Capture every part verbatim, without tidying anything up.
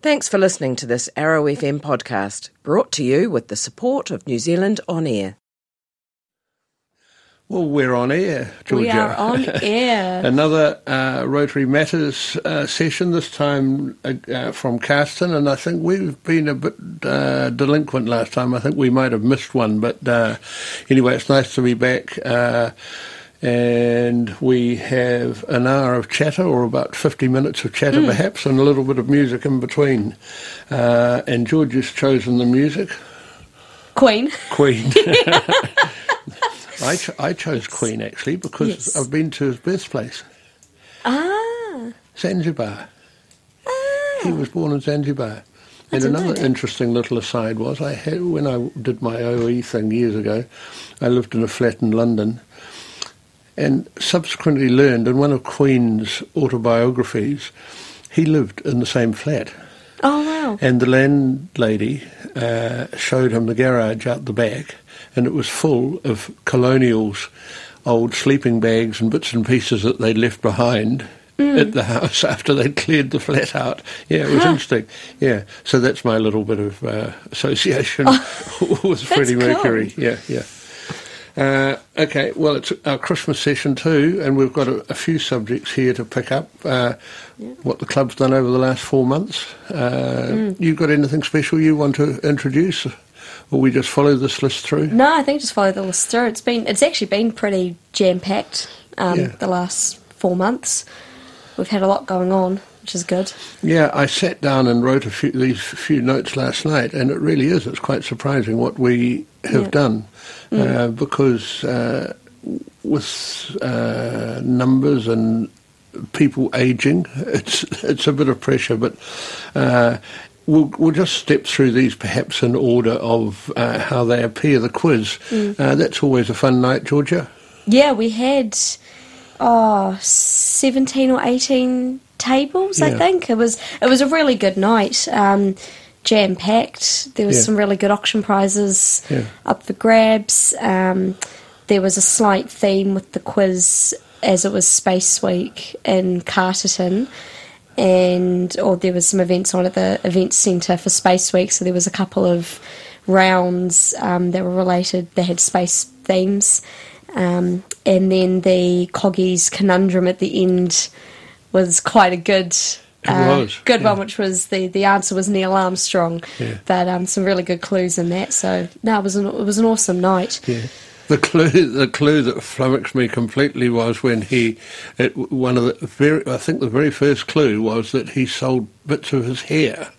Thanks for listening to this Arrow F M podcast, brought to you with the support of New Zealand On Air. Well, we're on air, Georgia. We are on air. Another uh, Rotary Matters uh, session, this time uh, uh, from Carston, and I think we've been a bit uh, delinquent last time. I think we might have missed one, but uh, anyway, it's nice to be back. Uh, and we have an hour of chatter, or about fifty minutes of chatter mm. perhaps, and a little bit of music in between. Uh, and Georgia's chosen the music. Queen. Queen. I, ch- I chose Queen, actually, because yes. I've been to his birthplace. Ah. Zanzibar. Ah. He was born in Zanzibar. I and another know interesting little aside was, I had when I did my O E thing years ago, I lived in a flat in London, and subsequently learned in one of Queen's autobiographies, he lived in the same flat. Oh, wow. And the landlady uh, showed him the garage out the back, and it was full of colonials, old sleeping bags and bits and pieces that they'd left behind mm. at the house after they'd cleared the flat out. Yeah, it was huh. interesting. Yeah, so that's my little bit of uh, association oh, with Freddie Mercury. Cool. Yeah, yeah. Uh, okay, well, it's our Christmas session too, and we've got a, a few subjects here to pick up. Uh, yeah. What the club's done over the last four months. Uh, mm. You got anything special you want to introduce, or we just follow this list through? No, I think just follow the list through. It's been, it's actually been pretty jam-packed um, yeah. the last four months. We've had a lot going on, which is good. Yeah, I sat down and wrote a few these few notes last night, and it really is. It's quite surprising what we have yeah. done. Mm. Uh, because uh, with uh, numbers and people ageing, it's it's a bit of pressure, but uh, we'll, we'll just step through these perhaps in order of uh, how they appear, the quiz. Mm. Uh, that's always a fun night, Georgia. Yeah, we had oh, seventeen or eighteen tables, yeah. I think. It was, it was a really good night. Um, jam-packed. There was yeah. some really good auction prizes yeah. up for grabs. Um, there was a slight theme with the quiz as it was Space Week in Carterton, and or there was some events on at the events centre for Space Week, so there was a couple of rounds um, that were related. They had space themes, um, and then the Coggies Conundrum at the end was quite a good Uh, was, good yeah. one, which was the, the answer was Neil Armstrong, yeah. but um, some really good clues in that. So no, it was an, it was an awesome night. Yeah. The clue, the clue that flummoxed me completely was when he, it, one of the very, I think the very first clue was that he sold bits of his hair.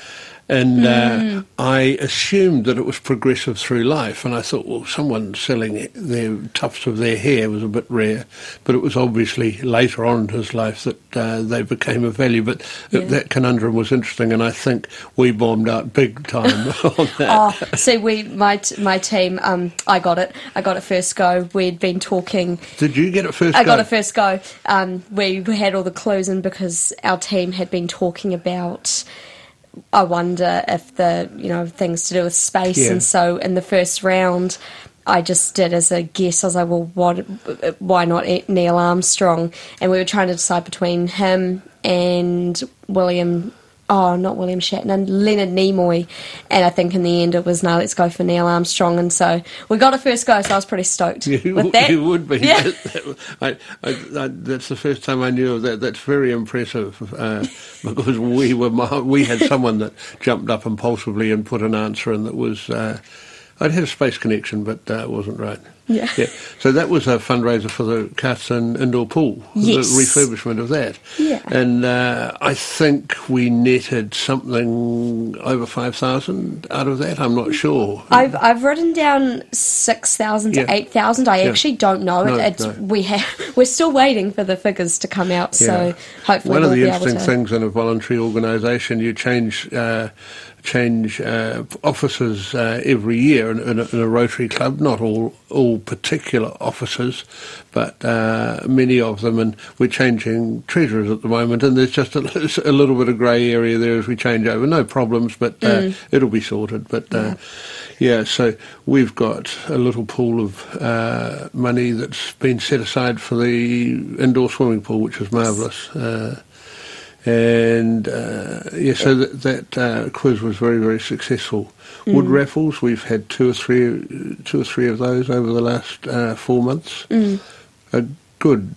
And mm. uh, I assumed that it was progressive through life, and I thought, well, someone selling their tufts of their hair was a bit rare, but it was obviously later on in his life that uh, they became of value. But yeah. that conundrum was interesting, and I think we bombed out big time on that. Oh, see, we my t- my team, um, I got it. I got it first go. We'd been talking. Did you get it first? I go? got it first go. Um, we, we had all the clues in because our team had been talking about. I wonder if the, you know, things to do with space, yeah. and so in the first round, I just did as a guess. I was like, well, what? Why not Neil Armstrong? And we were trying to decide between him and William. Oh, not William Shatner, Leonard Nimoy. And I think in the end it was, no, let's go for Neil Armstrong. And so we got a first go, so I was pretty stoked you, with that. You would be. Yeah. That, that, I, I, I, that's the first time I knew of that. That's very impressive uh, because we were we had someone that jumped up impulsively and put an answer in that was... Uh, I'd had a space connection, but uh, it wasn't right. Yeah. yeah. So that was a fundraiser for the Carston indoor pool, yes. the refurbishment of that. Yeah. And uh, I think we netted something over five thousand out of that. I'm not sure. I've I've written down six thousand to yeah. eight thousand. I yeah. actually don't know. No, it's, no. We have we're still waiting for the figures to come out. Yeah. So hopefully one we'll of the be interesting able to... things in a voluntary organisation, you change. Uh, change uh, officers uh, every year in, in, a, in a Rotary club, not all all particular officers, but uh, many of them, and we're changing treasurers at the moment, and there's just a, a little bit of grey area there as we change over. No problems, but uh, mm. it'll be sorted. But uh, yeah. yeah, so we've got a little pool of uh, money that's been set aside for the indoor swimming pool, which is marvellous. Uh, And uh, yeah, so that, that uh, quiz was very, very successful. Mm. Wood raffles, we've had two or three, two or three of those over the last uh, four months. Mm. A good.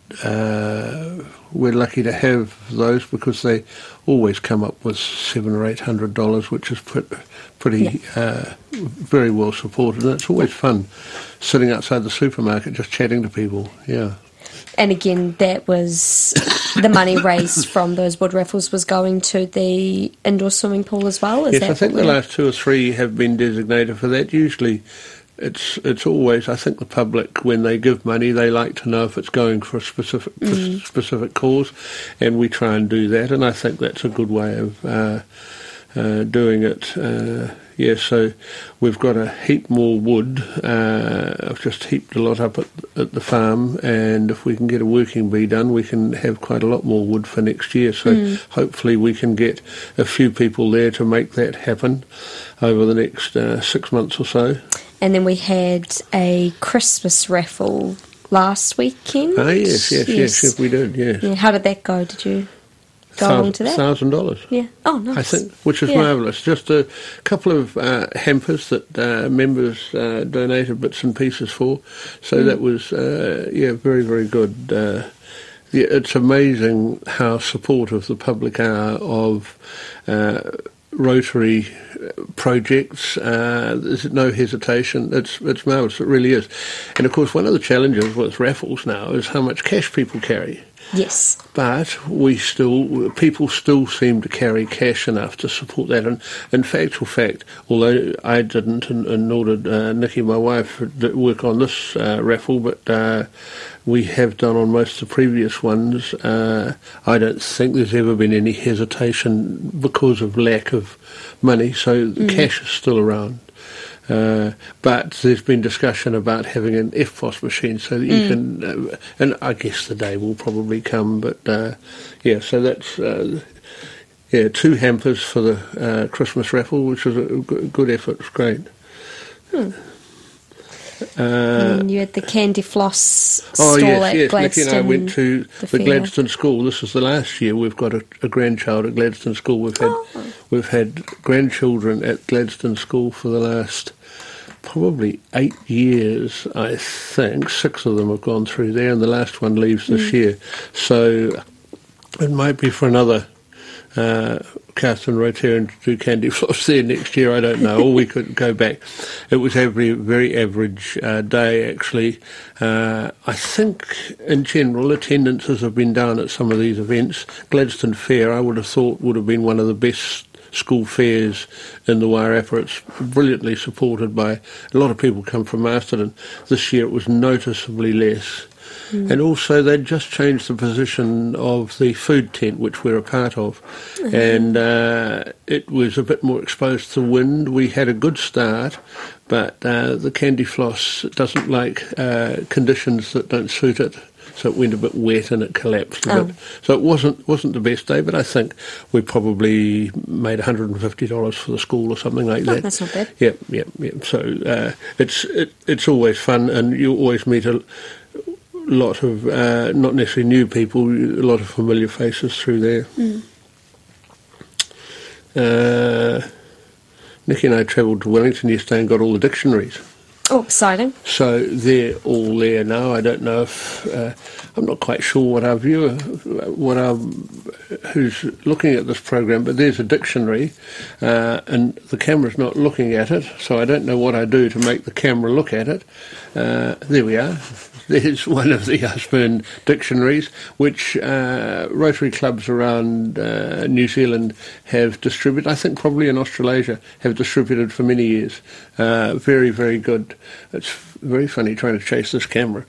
Uh, we're lucky to have those because they always come up with seven or eight hundred dollars, which is put, pretty yeah. uh, very well supported. And it's always fun sitting outside the supermarket just chatting to people. Yeah. And again, that was the money raised from those wood raffles was going to the indoor swimming pool as well. Is yes, that I think the last two or three have been designated for that. Usually, it's it's always, I think the public, when they give money, they like to know if it's going for a specific mm. for specific cause, and we try and do that. And I think that's a good way of uh, uh, doing it. Uh, Yeah, so we've got a heap more wood. Uh, I've just heaped a lot up at, at the farm, and if we can get a working bee done, we can have quite a lot more wood for next year. So mm. hopefully we can get a few people there to make that happen over the next uh, six months or so. And then we had a Christmas raffle last weekend. Ah, yes, yes, yes, yes, yes we did, yes. Yeah, how did that go? Did you... Go along to that? Thousand dollars. Yeah. Oh, nice. I think, which is yeah. marvellous. Just a couple of uh, hampers that uh, members uh, donated bits and pieces for. So mm. that was, uh, yeah, very, very good. Uh, yeah, it's amazing how supportive the public are of uh, Rotary projects. Uh, there's no hesitation. It's it's marvellous. It really is. And of course, one of the challenges with raffles now is how much cash people carry. Yes. But we still, people still seem to carry cash enough to support that. And in factual fact, although I didn't, and, and nor did uh, Nikki, my wife, work on this uh, raffle, but uh, we have done on most of the previous ones. Uh, I don't think there's ever been any hesitation because of lack of money, so the mm. cash is still around. Uh, but there's been discussion about having an F P O S machine so that you mm. can, uh, and I guess the day will probably come, but uh, yeah, so that's, uh, yeah, two hampers for the uh, Christmas raffle, which was a good effort. It's great. Hmm. Uh, and you had the Candy Floss stall oh, yes, at yes. Gladstone. Nikki and I went to the, the Gladstone School. This is the last year we've got a, a grandchild at Gladstone School. We've had oh. we've had grandchildren at Gladstone School for the last probably eight years, I think. Six of them have gone through there, and the last one leaves this mm. year. So it might be for another uh, cast and Rotarian to do Candy Floss there next year, I don't know, or we could go back. It was every very average uh, day, actually. Uh, I think, in general, attendances have been down at some of these events. Gladstone Fair, I would have thought, would have been one of the best school fairs in the Wairarapa. It's brilliantly supported by a lot of people come from Masterton. This year it was noticeably less. Mm. And also they'd just changed the position of the food tent, which we're a part of, mm-hmm. and uh, it was a bit more exposed to wind. We had a good start, but uh, the Candy Floss doesn't like uh, conditions that don't suit it, so it went a bit wet and it collapsed a oh. bit. So it wasn't wasn't the best day, but I think we probably made one hundred fifty dollars for the school or something like oh, that. That's not bad. Yep, yep, yep. So uh, it's it, it's always fun, and you always meet a lot of, uh, not necessarily new people, a lot of familiar faces through there. Mm. Uh, Nikki and I travelled to Wellington yesterday and got all the dictionaries. Oh, exciting. So they're all there now. I don't know if, uh, I'm not quite sure what our viewer, what our, who's looking at this program, but there's a dictionary, uh, and the camera's not looking at it, so I don't know what I do to make the camera look at it. Uh, there we are. There's one of the Usburn dictionaries, which uh, Rotary clubs around uh, New Zealand have distributed. I think probably in Australasia have distributed for many years. Uh, very, very good. It's very funny trying to chase this camera.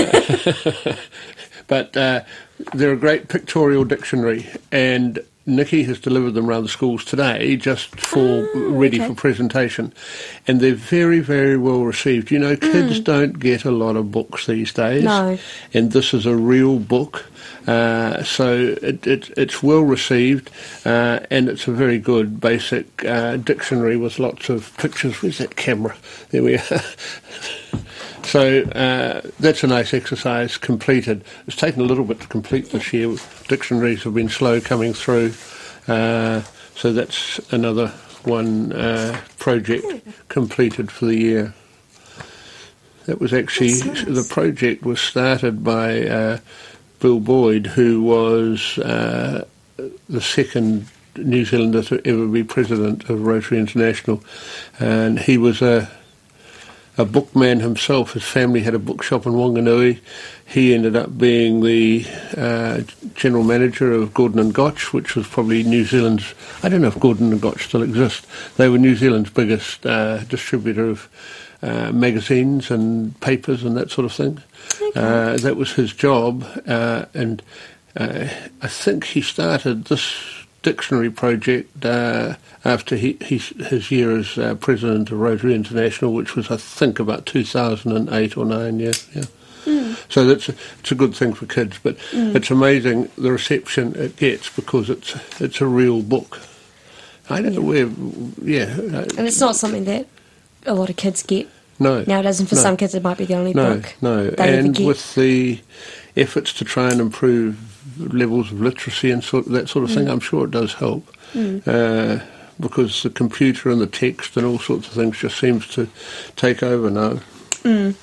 But uh, they're a great pictorial dictionary, and Nikki has delivered them around the schools today just for oh, ready okay. for presentation, and they're very, very well received. You know, kids mm. don't get a lot of books these days, no. and this is a real book, uh, so it, it, it's well received, uh, and it's a very good basic uh, dictionary with lots of pictures. Where's that camera? There we are. So uh, that's a nice exercise completed. It's taken a little bit to complete this year. Dictionaries have been slow coming through. Uh, so that's another one uh, project completed for the year. That was actually, nice. The project was started by uh, Bill Boyd, who was uh, the second New Zealander to ever be president of Rotary International. And he was a a bookman himself. His family had a bookshop in Wanganui. He ended up being the uh, general manager of Gordon and Gotch, which was probably New Zealand's, I don't know if Gordon and Gotch still exist. They were New Zealand's biggest uh, distributor of uh, magazines and papers and that sort of thing. Okay. Uh, that was his job, uh, and uh, I think he started this dictionary project uh, after he, he, his year as uh, president of Rotary International, which was, I think, about two thousand eight or nine, yeah. yeah. Mm. So that's a, it's a good thing for kids, but mm. it's amazing the reception it gets because it's it's a real book. I don't yeah. know where, yeah. And it's not something that a lot of kids get no, nowadays, and for no. some kids it might be the only no, book No, no, and with the efforts to try and improve levels of literacy and sort that sort of mm. thing, I'm sure it does help. Mm. Uh, because the computer and the text and all sorts of things just seems to take over now. Mm.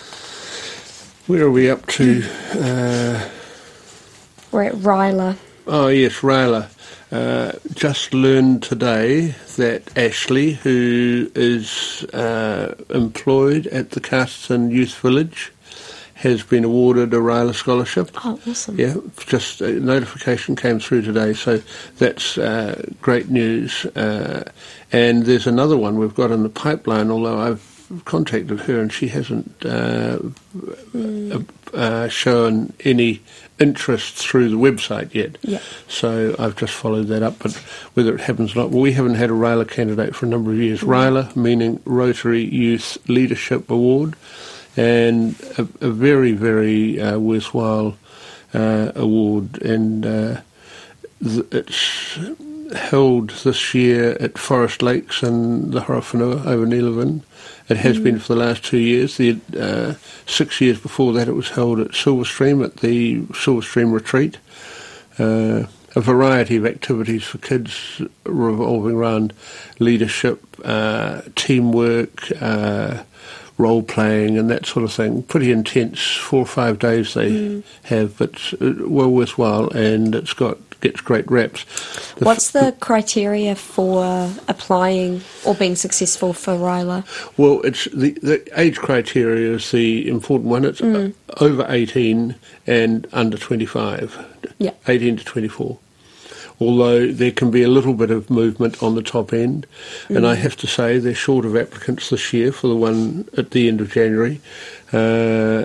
Where are we up to? Uh, We're at Ryla. Oh, yes, Ryla. Uh, just learned today that Ashley, who is uh, employed at the Casterton Youth Village, has been awarded a Ryla scholarship. Oh, awesome. Yeah, just a notification came through today, so that's uh, great news. Uh, and there's another one we've got in the pipeline, although I've contacted her and she hasn't uh, mm. uh, shown any interest through the website yet. Yeah. So I've just followed that up, but whether it happens or not, well, we haven't had a Ryla candidate for a number of years. Mm. Ryla, meaning Rotary Youth Leadership Award, and a, a very, very uh, worthwhile uh, award, and uh, th- it's held this year at Forest Lakes in the Horowhenua over Neelavan. It has mm. been for the last two years. The uh, six years before that it was held at Silverstream, at the Silverstream Retreat. Uh, a variety of activities for kids revolving around leadership, uh, teamwork, uh, role-playing and that sort of thing. Pretty intense, four or five days they mm. have, but well worthwhile, and it's got gets great reps. The What's the criteria for applying or being successful for Ryla? Well, it's the, the age criteria is the important one. It's mm. over eighteen and under twenty-five, yeah. eighteen to twenty-four. Although there can be a little bit of movement on the top end. Mm. And I have to say they're short of applicants this year for the one at the end of January. Uh,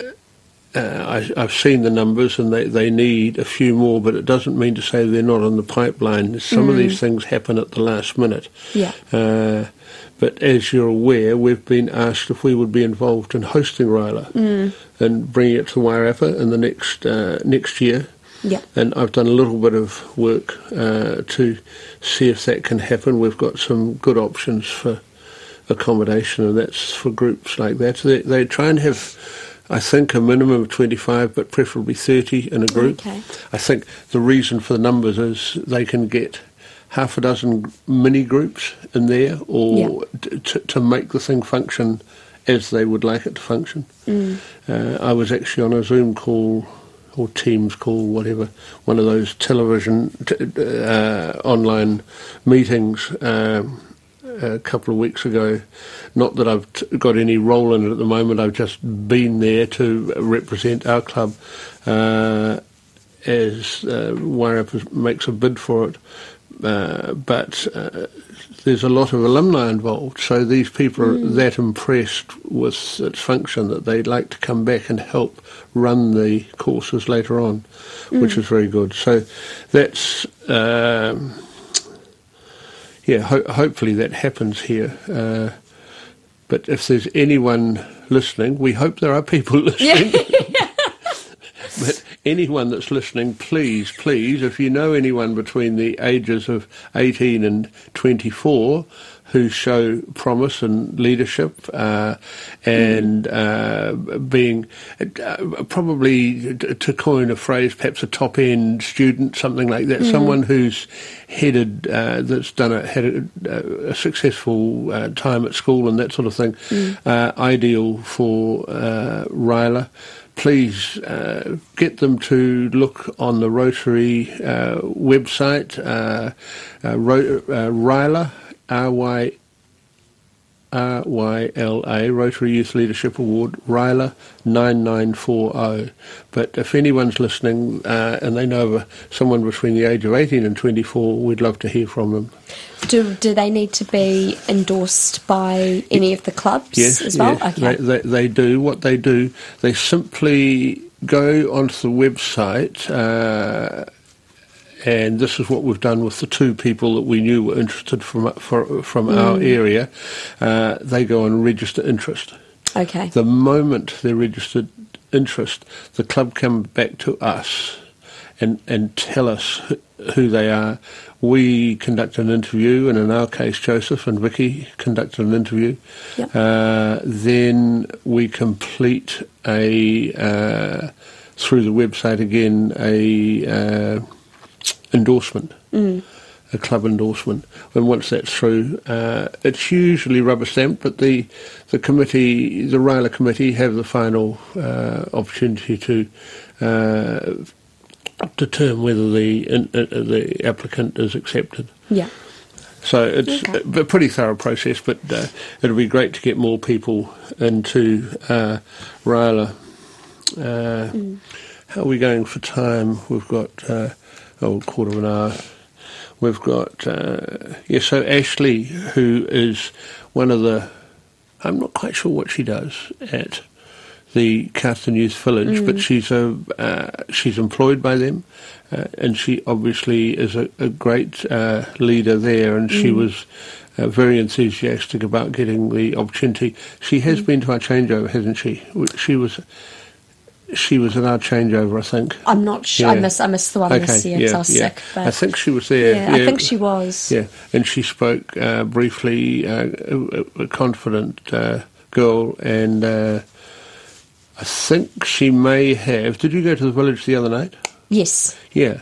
uh, I, I've seen the numbers and they, they need a few more, but it doesn't mean to say they're not on the pipeline. Some mm. of these things happen at the last minute. Yeah. Uh, but as you're aware, we've been asked if we would be involved in hosting Ryla mm. and bringing it to Wairarapa in the next uh, next year. Yeah. And I've done a little bit of work uh, to see if that can happen. We've got some good options for accommodation, and that's for groups like that. They, they try and have, I think, a minimum of twenty-five, but preferably thirty in a group. Okay. I think the reason for the numbers is they can get half a dozen mini groups in there, or yeah. t- t- to make the thing function as they would like it to function. Mm. Uh, I was actually on a Zoom call or Teams call, whatever, one of those television, t- uh, online meetings uh, a couple of weeks ago. Not that I've t- got any role in it at the moment, I've just been there to represent our club uh, as uh, Wairarapa makes a bid for it. Uh, but uh, there's a lot of alumni involved, so these people mm. are that impressed with its function that they'd like to come back and help run the courses later on, mm. which is very good. So that's, um, yeah, ho- hopefully that happens here. Uh, but if there's anyone listening, we hope there are people listening. Yeah. But anyone that's listening, please, please, if you know anyone between the ages of eighteen and twenty-four who show promise and leadership uh, and uh, being uh, probably, to coin a phrase, perhaps a top-end student, something like that, mm. someone who's headed, uh, that's done a, had a, a successful uh, time at school and that sort of thing, mm. uh, ideal for uh, Ryla. Please uh, get them to look on the Rotary uh, website, uh, uh, Ro- uh, Ryla, R Y R Y L A, Rotary Youth Leadership Award, Ryla nine nine four zero. But if anyone's listening uh, and they know of someone between the age of eighteen and twenty-four, we'd love to hear from them. Do do they need to be endorsed by any of the clubs yes, as well? Yes, okay. they, they, they do. What they do, they simply go onto the website, uh, and this is what we've done with the two people that we knew were interested from for, from mm. our area. Uh, they go and register interest. Okay. The moment they're registered interest, the club come back to us and, and tell us who, who they are. We conduct an interview, and in our case, Joseph and Vicky conducted an interview. Yep. Uh, then we complete a, uh, through the website again, a uh, endorsement, mm. a club endorsement. And once that's through, uh, it's usually rubber stamped, but the the committee, the Ryla committee, have the final uh, opportunity to uh, determine whether the in, uh, the applicant is accepted. Yeah. So it's okay. a pretty thorough process, but uh, it'll be great to get more people into uh, Ryla. Uh, mm. How are we going for time? We've got uh, oh, a quarter of an hour. We've got uh, yeah. So Ashley, who is one of the, I'm not quite sure what she does at the Carlton Youth Village, mm. but she's a uh, she's employed by them, uh, and she obviously is a, a great uh, leader there, and mm. she was uh, very enthusiastic about getting the opportunity. She has mm. been to our changeover, hasn't she? She was she was at our changeover, I think. I'm not sure. Yeah. I missed I missed the one okay, this year yeah, because I was yeah. sick. But I think she was there. Yeah, yeah. I think she was. Yeah, and she spoke uh, briefly. Uh, a, a confident uh, girl, and. Uh, I think she may have... Did you go to the village the other night? Yes. Yeah.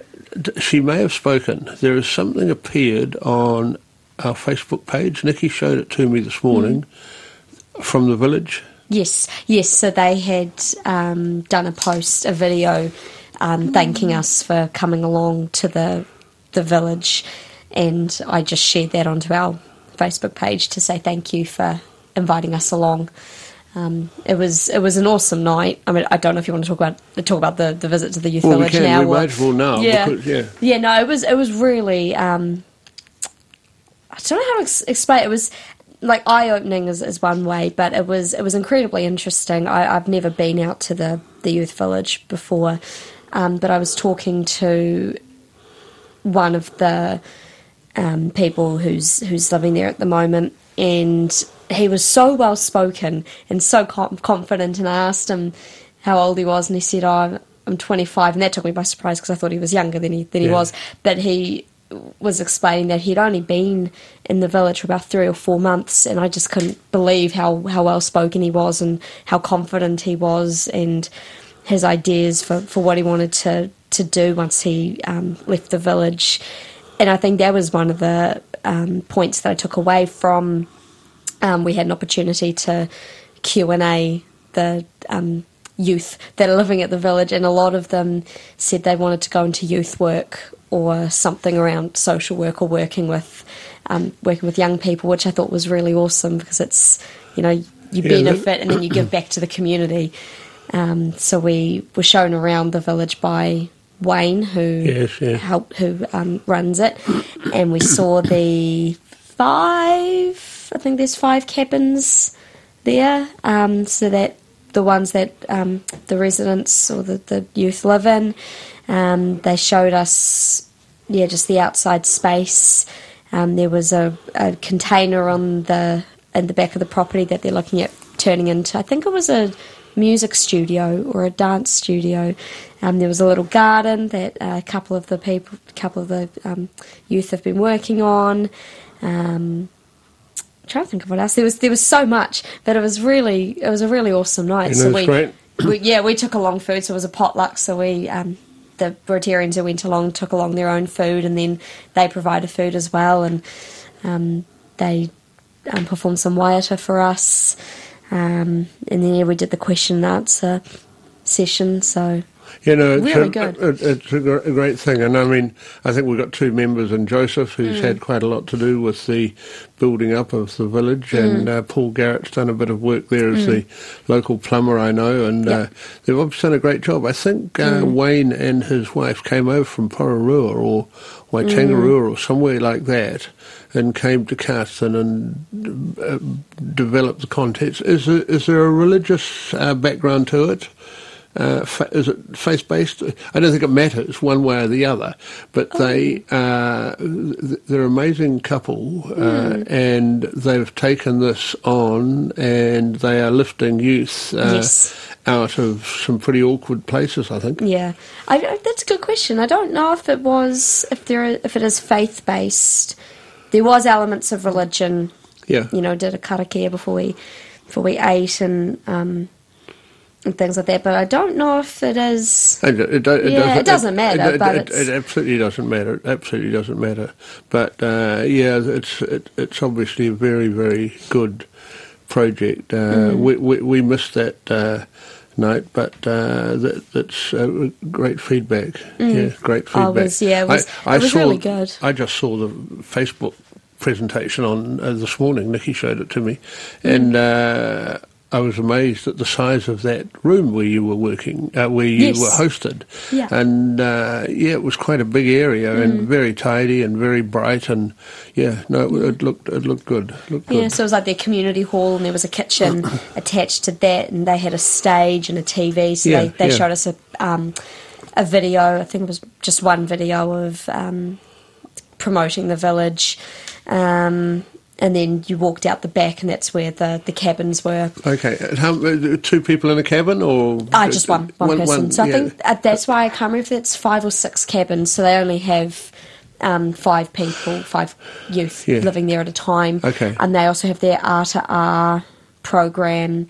She may have spoken. There is something appeared on our Facebook page. Nikki showed it to me this morning mm. from the village. Yes, yes. So they had um, done a post, a video, um, thanking us for coming along to the the village, and I just shared that onto our Facebook page to say thank you for inviting us along. Um, it was it was an awesome night. I mean, I don't know if you want to talk about talk about the, the visit to the youth well, village we can. now. We might as well now. Yeah, because, yeah, yeah. No, it was it was really. Um, I don't know how to ex- explain. It was like eye opening is, is one way, but it was it was incredibly interesting. I, I've never been out to the, the youth village before, um, but I was talking to one of the um, people who's who's living there at the moment, and he was so well spoken and so com- confident, and I asked him how old he was, and he said, oh, I'm twenty-five, and that took me by surprise because I thought he was younger than he than yeah. he was, but he was explaining that he'd only been in the village for about three or four months, and I just couldn't believe how, how well spoken he was and how confident he was, and his ideas for, for what he wanted to, to do once he um, left the village. And I think that was one of the um, points that I took away from. Um, we had an opportunity to Q and A the um, youth that are living at the village, and a lot of them said they wanted to go into youth work or something around social work or working with um, working with young people, which I thought was really awesome because it's, you know, you yeah, benefit that- and then you give back to the community. Um, so we were shown around the village by Wayne, who yes, yeah. helped, who um, runs it, and we saw the five. I think there's five cabins there, um, so that the ones that um, the residents or the, the youth live in. Um, they showed us, yeah, just the outside space. Um, there was a, a container on the in the back of the property that they're looking at turning into. I think it was a music studio or a dance studio. Um, there was a little garden that a couple of the people, a couple of the um, youth have been working on. Um, I'm trying to think of what else. There was there was so much, but it was really it was a really awesome night. You so know, we, it's great. we yeah we took along food, so it was a potluck. So we um, the Rotarians who went along took along their own food, and then they provided food as well, and um, they um, performed some waiata for us, um, and then yeah, we did the question and answer session. So. You know, it's, really a, good. It, it's a, gr- a great thing. And I mean, I think we've got two members in Joseph who's Mm. had quite a lot to do with the building up of the village. Mm. And uh, Paul Garrett's done a bit of work there as Mm. the local plumber, I know. And Yep. uh, they've obviously done a great job. I think uh, Mm. Wayne and his wife came over from Pororua or Waitangarua Mm. or somewhere like that and came to Carterton and uh, developed the contents. Is there, is there a religious uh, background to it? Uh, fa- is it faith-based? I don't think it matters one way or the other, but Oh. they, uh, th- they're an amazing couple, uh, Mm. and they've taken this on, and they are lifting youth uh, Yes. out of some pretty awkward places, I think. Yeah, I, I- that's a good question. I don't know if it was if there if it is faith based. There was elements of religion. Yeah. You know, did a karakia before we before we ate and um, and things like that. But I don't know if it is. It, it, do- it Yeah, doesn't, it doesn't matter, It, but it, it's- it absolutely doesn't matter. It absolutely doesn't matter. But uh, yeah, it's it, it's obviously a very very good project. Uh, Mm. we, we we missed that uh, night, but uh, that that's uh, great feedback. Yeah, great Oh, feedback. it was- yeah, it was- I, I it was saw, really good. I just saw the Facebook presentation on uh, this morning. Nikki showed it to me, and. Uh, I was amazed at the size of that room where you were working, uh, where you Yes. were hosted. Yeah. And, uh, yeah, it was quite a big area and very tidy and very bright and, yeah, no, it, it looked it looked good. Looked good. Yeah, so it was like their community hall, and there was a kitchen attached to that, and they had a stage and a T V. So Yeah, they, they yeah. showed us a um, a video. I think it was just one video of um, promoting the village, um, and then you walked out the back, and that's where the, the cabins were. Okay. And how, uh, two people in a cabin or? Ah, just one one, person. so I yeah. think uh, that's why I can't remember if it's five or six cabins. So they only have um, five people, five youth Yeah. living there at a time. Okay. And they also have their R to R program,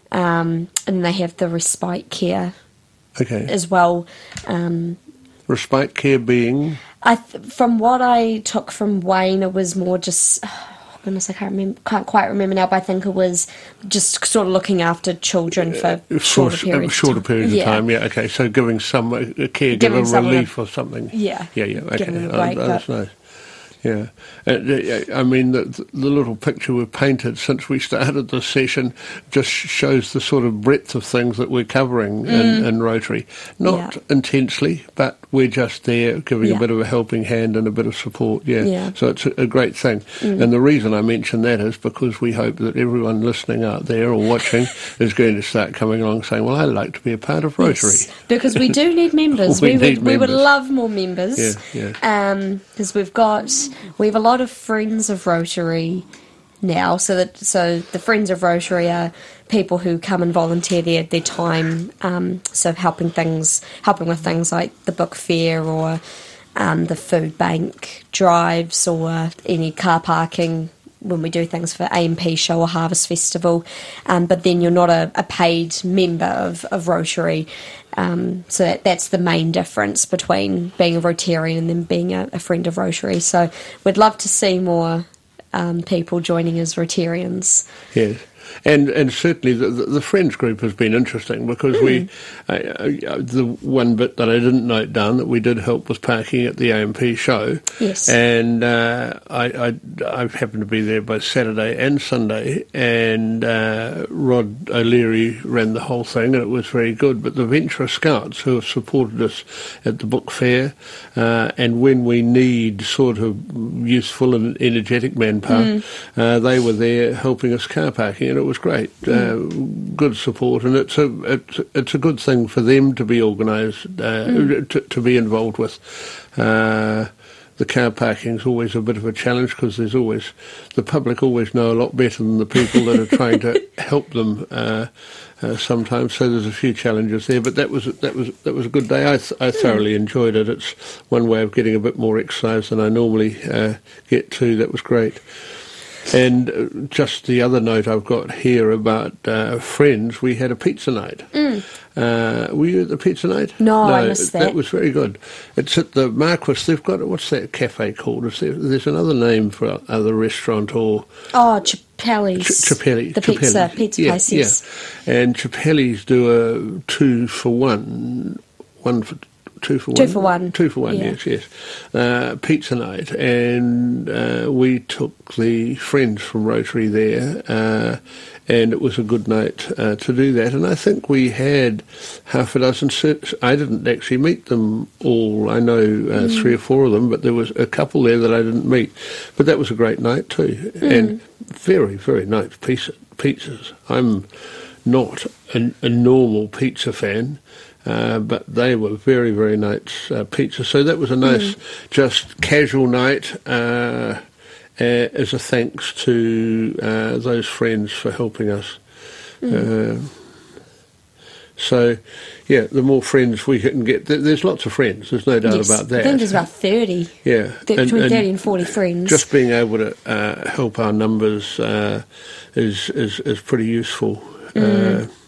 um, and they have the respite care Okay. as well. Um, Respite care being? I th- from what I took from Wayne, it was more just. Oh, goodness, I can't remember, can't quite remember now. But I think it was just sort of looking after children for For shorter sh- periods. shorter of time. periods Yeah. of time, yeah, okay. So giving some uh, caregiver Giving someone a- relief or something. Yeah. Yeah, yeah, okay. Giving them a Oh, break, that's but- nice. Yeah. Uh, uh, I mean, the, the little picture we've painted since we started this session just shows the sort of breadth of things that we're covering in, in Rotary. Not Yeah. intensely, but we're just there giving Yeah. a bit of a helping hand and a bit of support, yeah. Yeah. So it's a, a great thing. And the reason I mention that is because we hope that everyone listening out there or watching is going to start coming along saying, well, I'd like to be a part of Rotary. Yes, because we do need members. We we need would we would members. love more members. Yeah, yeah. Um, because we've got we have a lot of friends of Rotary now. So that so the friends of Rotary are people who come and volunteer their their time. Um, so helping things, helping with things like the book fair or um, the food bank drives or any car parking. When we do things for A M P show or Harvest Festival, um, but then you're not a, a paid member of, of Rotary. Um, so that, that's the main difference between being a Rotarian and then being a, a friend of Rotary. So we'd love to see more um, people joining as Rotarians. Yes. And and certainly the, the, the Friends group has been interesting because Mm. we, uh, uh, the one bit that I didn't note down that we did help with parking at the A M P show. Yes. And uh, I, I, I happened to be there both Saturday and Sunday, and uh, Rod O'Leary ran the whole thing, and it was very good. But the Ventura Scouts, who have supported us at the book fair, uh, and when we need sort of useful and energetic manpower, Mm. uh, they were there helping us car parking, and it was great. Uh, good support, and it's a it's, it's a good thing for them to be organised, uh, to, to be involved with. Uh, the car parking's always a bit of a challenge because there's always, the public always know a lot better than the people that are trying to help them uh, uh, sometimes. So there's a few challenges there, but that was that was that was a good day. I th- I thoroughly enjoyed it. It's one way of getting a bit more exercise than I normally uh, get to. That was great. And uh, just the other note I've got here about uh, friends, we had a pizza night. Mm. Uh, were you at the pizza night? No, no, I missed that. That was very good. It's at the Marquis. They've got, what's that cafe called? Is there, there's another name for a other restaurant or... Oh, Ciappelli's. Ch- Ciappelli. The pizza, pizza yeah, place, yes. Yeah. And Ciappelli's do a two for one, one for... Two for two one. Two for one. Two for one, yeah. yes, yes. Uh, pizza night. And uh, we took the friends from Rotary there, uh, and it was a good night uh, to do that. And I think we had half a dozen. I didn't actually meet them all. I know uh, mm. three or four of them, but there was a couple there that I didn't meet. But that was a great night too. Mm. And very, very nice pizza, pizzas. I'm not a, a normal pizza fan. Uh, but they were very, very nice uh, pizza. So that was a nice, mm. just casual night uh, uh, as a thanks to uh, those friends for helping us. Mm. Uh, so, yeah, the more friends we can get, th- there's lots of friends, there's no doubt yes, about that. I think there's about thirty. Yeah. Th- and, between and thirty and forty friends. Just being able to uh, help our numbers uh, is, is, is pretty useful. Mm. Uh,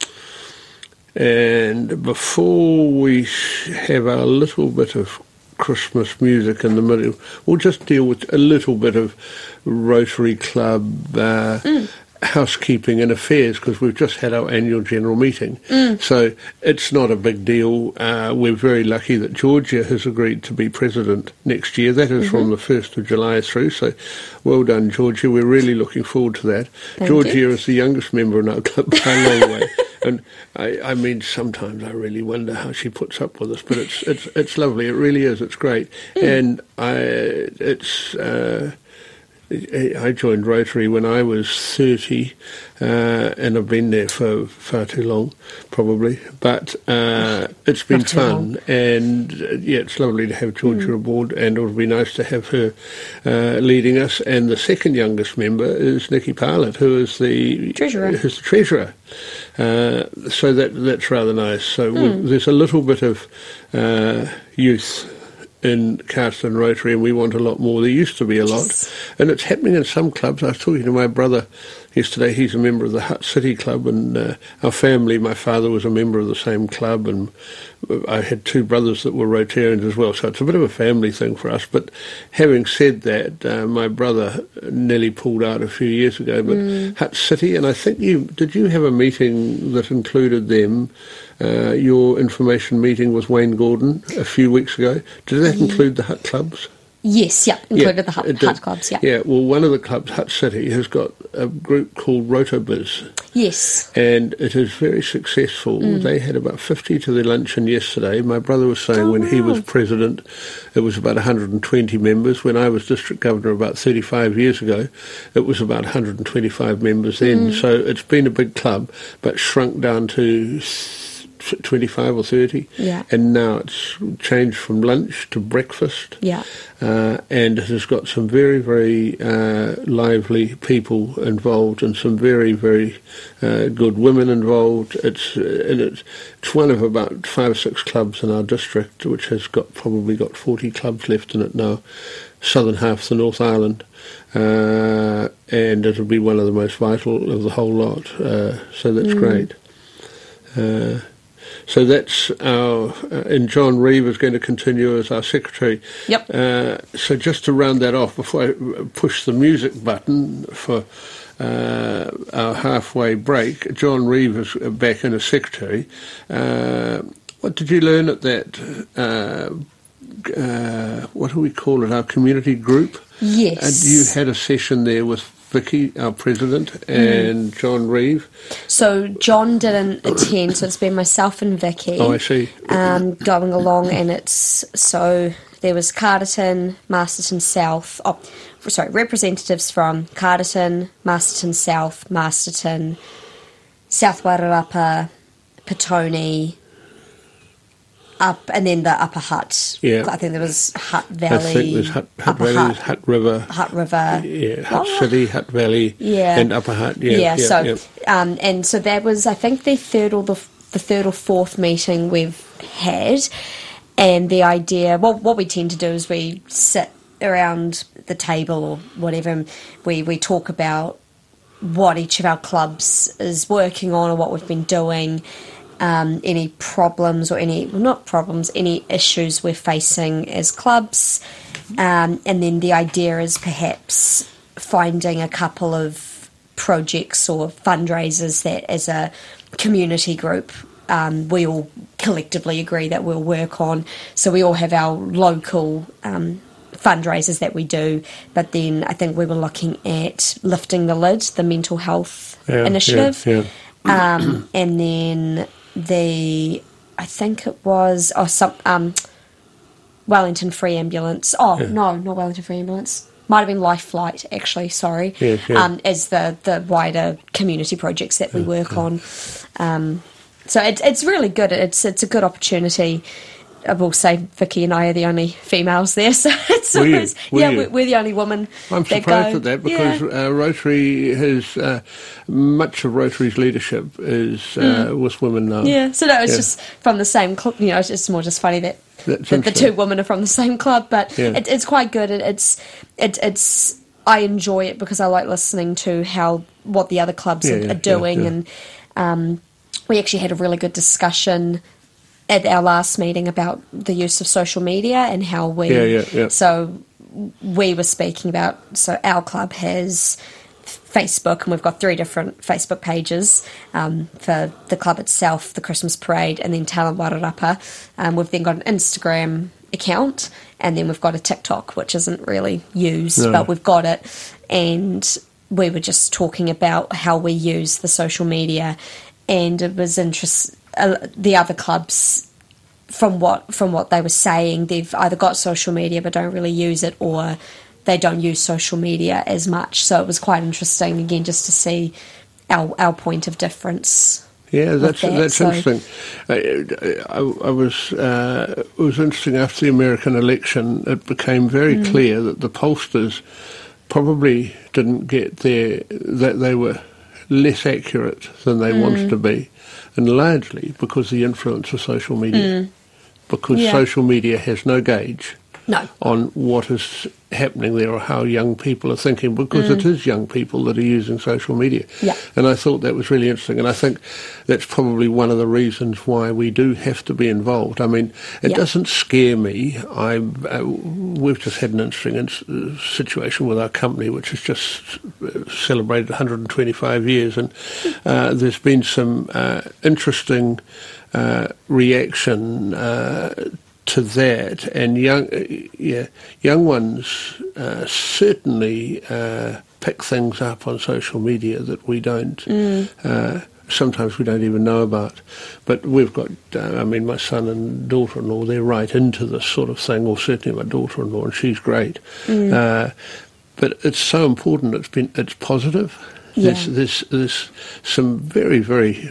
And before we have a little bit of Christmas music in the middle, we'll just deal with a little bit of Rotary Club uh, mm. housekeeping and affairs, because we've just had our annual general meeting. Mm. So it's not a big deal. Uh, we're very lucky that Georgia has agreed to be president next year. That is mm-hmm. from the first of July through. So well done, Georgia. We're really looking forward to that. Thank Georgia you. is the youngest member in our club by a long way. And I, I mean, sometimes I really wonder how she puts up with us, but it's it's it's lovely. It really is. It's great. Mm. And I, it's. Uh, I joined Rotary when I was thirty, uh, and I've been there for far too long, probably. But uh, it's been fun, long. and uh, yeah, it's lovely to have Georgia mm. aboard, and it would be nice to have her uh, leading us. And the second youngest member is Nikki Parlett, who is the treasurer. Who's the treasurer. Uh, so that that's rather nice. So mm. there's a little bit of uh, youth in Cardston Rotary, and we want a lot more. There used to be a lot, yes. and it's happening in some clubs. I was talking to my brother yesterday. He's a member of the Hutt City Club, and uh, our family, my father was a member of the same club, and I had two brothers that were Rotarians as well, so it's a bit of a family thing for us. But having said that, uh, my brother nearly pulled out a few years ago, but mm. Hutt City, and I think you, did you have a meeting that included them? Uh, your information meeting with Wayne Gordon a few weeks ago. Did that include the Hutt clubs? Yes, yeah, included yeah, the Hutt, Hutt clubs, yeah. Yeah, well, one of the clubs, Hutt City, has got a group called Rotobiz. Yes. And it is very successful. Mm. They had about fifty to their luncheon yesterday. My brother was saying oh, when wow. he was president, it was about one hundred twenty members. When I was district governor about thirty-five years ago, it was about one hundred twenty-five members then. Mm. So it's been a big club, but shrunk down to twenty-five or thirty, yeah. and now it's changed from lunch to breakfast, yeah. uh, and it has got some very, very uh, lively people involved, and some very, very uh, good women involved. It's uh, and it's, it's one of about five or six clubs in our district, which has got probably got forty clubs left in it now, southern half the North Island, uh, and it'll be one of the most vital of the whole lot. Uh, so that's mm. great. Uh, So that's our, uh, and John Reeve is going to continue as our secretary. Yep. Uh, so just to round that off, before I push the music button for uh, our halfway break, John Reeve is back in as secretary. Uh, what did you learn at that, uh, uh, what do we call it, our community group? Yes. And you had a session there with Vicky, our president, and mm. John Reeve. So John didn't attend, so it's been myself and Vicky. Oh, I see. Um, going along, and it's, so there was Carterton, Masterton South, oh, sorry, representatives from Carterton, Masterton South, Masterton, South Wairarapa, Petone, up, and then the Upper Hutt. Yeah. I think there was Hutt Valley. I think there's Hutt, Hutt Upper Valley, Hutt, Hutt River. Hutt River. Yeah, Hutt Oh, City, Hutt Valley, yeah. and Upper Hutt. Yeah, Yeah, yeah so, yeah. Um, and so that was, I think, the third or the, the third or fourth meeting we've had, and the idea, well, what we tend to do is we sit around the table or whatever, and we, we talk about what each of our clubs is working on or what we've been doing, um, any problems or any, well, not problems, any issues we're facing as clubs, um, and then the idea is perhaps finding a couple of projects or fundraisers that as a community group um, we all collectively agree that we'll work on. So we all have our local um, fundraisers that we do, but then I think we were looking at Lifting the Lid, the mental health yeah, initiative, yeah, yeah. Um, and then the, I think it was, oh, some, um, Wellington Free Ambulance. Oh, yeah. no, not Wellington Free Ambulance. Might have been Life Flight, actually, sorry, yeah, yeah. Um, as the, the wider community projects that we yeah, work yeah. on. Um, so it's it's really good. It's it's a good opportunity. I will say Vicky and I are the only females there, so it's Were you? always Were yeah, you? we're, we're the only women. I'm that surprised go. at that because yeah. uh, Rotary has uh, much of Rotary's leadership is uh, Mm. with women now. Yeah, so no, it's Yeah. just from the same club. You know, it's just more just funny that That's the, the two interesting. women are from the same club, but Yeah. it, it's quite good. It, it's it, it's I enjoy it because I like listening to how what the other clubs Yeah, are, yeah, are doing, yeah, yeah. and um, we actually had a really good discussion at our last meeting about the use of social media and how we. Yeah, yeah, yeah. So we were speaking about. So our club has Facebook, and we've got three different Facebook pages um, for the club itself, the Christmas Parade, and then Talent Wairarapa. Um, we've then got an Instagram account, and then we've got a TikTok, which isn't really used, No. but we've got it. And we were just talking about how we use the social media, and it was interest. Uh, the other clubs, from what from what they were saying, they've either got social media but don't really use it, or they don't use social media as much. So it was quite interesting, again, just to see our our point of difference. Yeah, that's that, that's so- interesting. I, I, I was uh, it was interesting after the American election. It became very Mm. clear that the pollsters probably didn't get their that they were less accurate than they Mm. wanted to be, and largely because of the influence of social media. Because Yeah. social media has no gauge No. on what is happening there or how young people are thinking, because it is young people that are using social media. Yeah. And I thought that was really interesting, and I think that's probably one of the reasons why we do have to be involved. I mean, it Yeah. doesn't scare me. I uh, we've just had an interesting ins- situation with our company, which has just uh, celebrated one hundred twenty-five years, and uh, there's been some uh, interesting uh, reaction uh, to that, and young, uh, yeah, young ones uh, certainly uh, pick things up on social media that we don't. Mm. Uh, sometimes we don't even know about. But we've got, uh, I mean, my son and daughter-in-law, they're right into this sort of thing, or certainly my daughter-in-law, and she's great. Mm. Uh, but it's so important. It's been, it's positive. Yeah. There's, there's, there's some very, very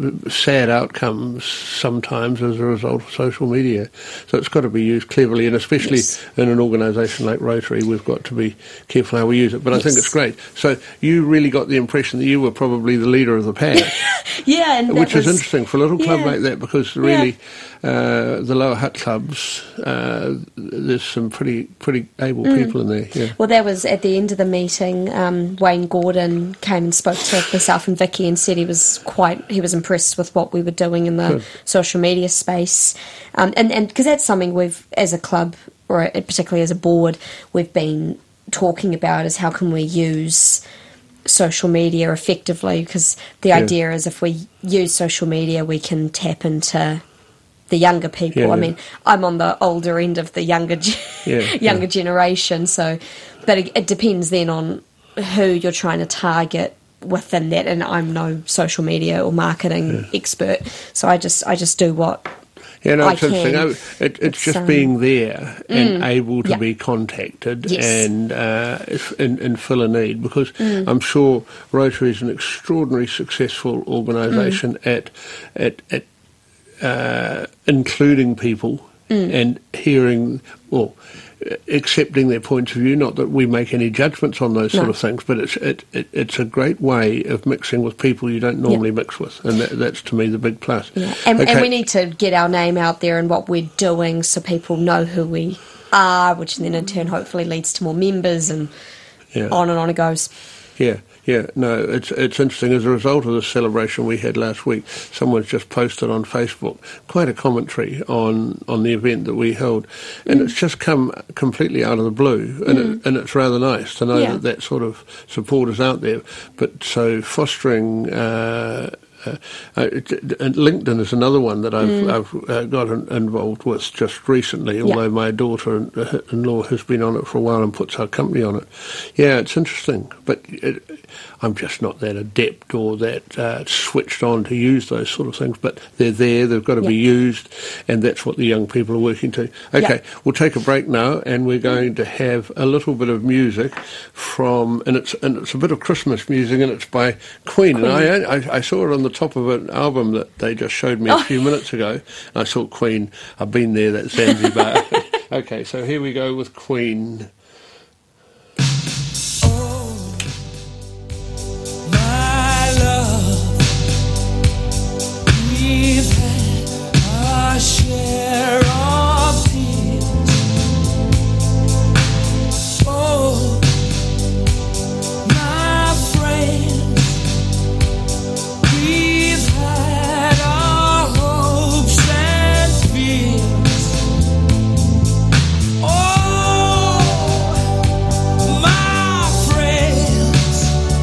sad outcomes sometimes as a result of social media. So it's got to be used cleverly, and especially Yes. in an organisation like Rotary, we've got to be careful how we use it. But I think Yes. it's great. So you really got the impression that you were probably the leader of the pack, Yeah, and that which is was- interesting for a little club yeah. like that, because really uh, the lower Hutt clubs, uh, there's some pretty pretty able Mm. people in there. Yeah. Well, that was at the end of the meeting. Um, Wayne Gordon came and spoke to myself and Vicky and said he was quite he was impressed with what we were doing in the Good. social media space, um, and and because that's something we've as a club, or particularly as a board, we've been talking about is how can we use social media effectively, because the Yeah. idea is if we use social media we can tap into the younger people. Yeah, I yeah. mean, I'm on the older end of the younger ge- Yeah, younger yeah. generation, so but it, it depends then on who you're trying to target within that, and I'm no social media or marketing expert, so I just I just do what Yeah, no, I it's interesting. can. Oh, It, it's It's, just um, being there and able to yeah. be contacted Yes. and, uh, if, and and fill a need, because Mm. I'm sure Rotary is an extraordinarily successful organisation Mm. at at at uh, including people mm. and hearing, well, accepting their points of view. Not that we make any judgments on those no. sort of things, but it's it, it, it's a great way of mixing with people you don't normally yeah. mix with, and that, that's to me the big plus. Yeah. And, okay. and we need to get our name out there and what we're doing so people know who we are, which then in turn hopefully leads to more members, and yeah. on and on it goes. Yeah. Yeah, no, it's it's interesting. As a result of the celebration we had last week, someone's just posted on Facebook quite a commentary on, on the event that we held, and mm. it's just come completely out of the blue, and mm. it, and it's rather nice to know yeah. that that sort of support is out there. But so fostering. Uh, Uh, uh, LinkedIn is another one that I've, mm. I've uh, got in, involved with just recently, although yeah. my daughter-in-law has been on it for a while and puts our company on it. Yeah, it's interesting, but it, I'm just not that adept or that uh, switched on to use those sort of things, but they're there, they've got to yeah. be used, and that's what the young people are working to. Okay, yeah. we'll take a break now, and we're going to have a little bit of music from, and it's and it's a bit of Christmas music, and it's by Queen, Queen. and I, I I saw it on the top of an album that they just showed me a few oh. minutes ago. I saw Queen. I've been there, that's Zanzibar. Okay, so here we go with Queen. Oh, my love, we've had our share of tears. Oh, my friend, we've had our hopes and fears. Oh, my friends,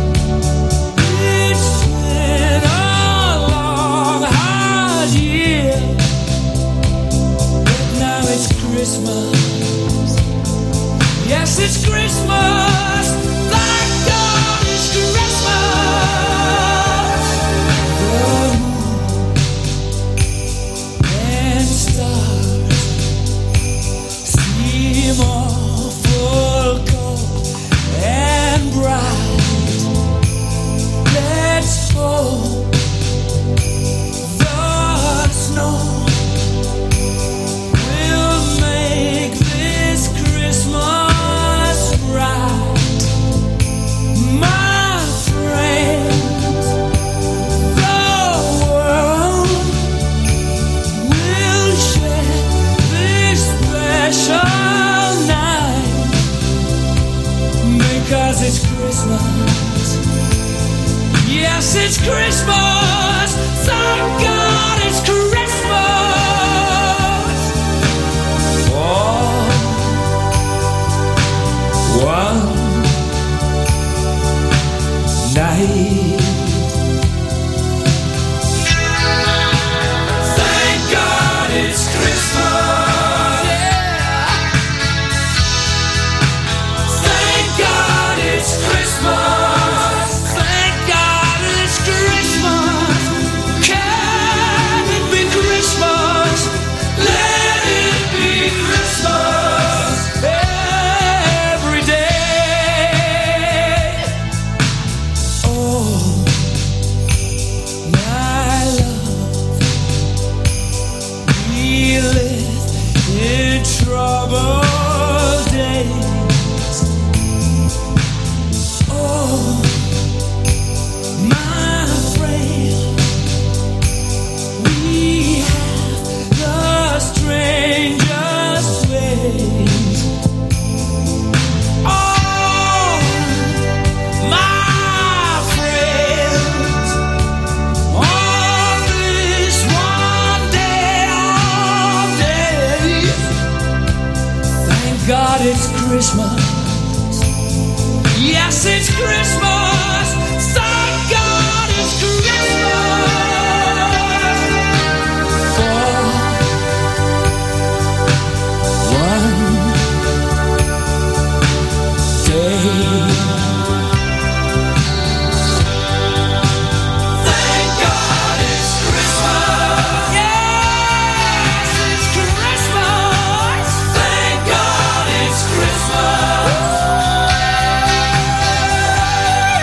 it's been a long, hard year, but now it's Christmas. Yes, it's Christmas. Thank God it's Christmas. And stars seem awful cold and bright. Let's hope the snow will make this Christmas right. My friends, the world will share this special night, because it's Christmas. Yes, it's Christmas. Thank God it's Christmas. For one night. Thank God it's Christmas. Yeah. Thank God it's Christmas. Thank God it's Christmas. Can it be Christmas? Let it be Christmas every day. Oh, my love, we live in troubled days. Oh, my friend, we have the strangest ways. Oh, my friends, on this one day of days, thank God it's Christmas. Yes, it's Christmas. Thank God it's Christmas. For one day. Thank God it's Christmas. Yes, it's Christmas. Thank God it's Christmas.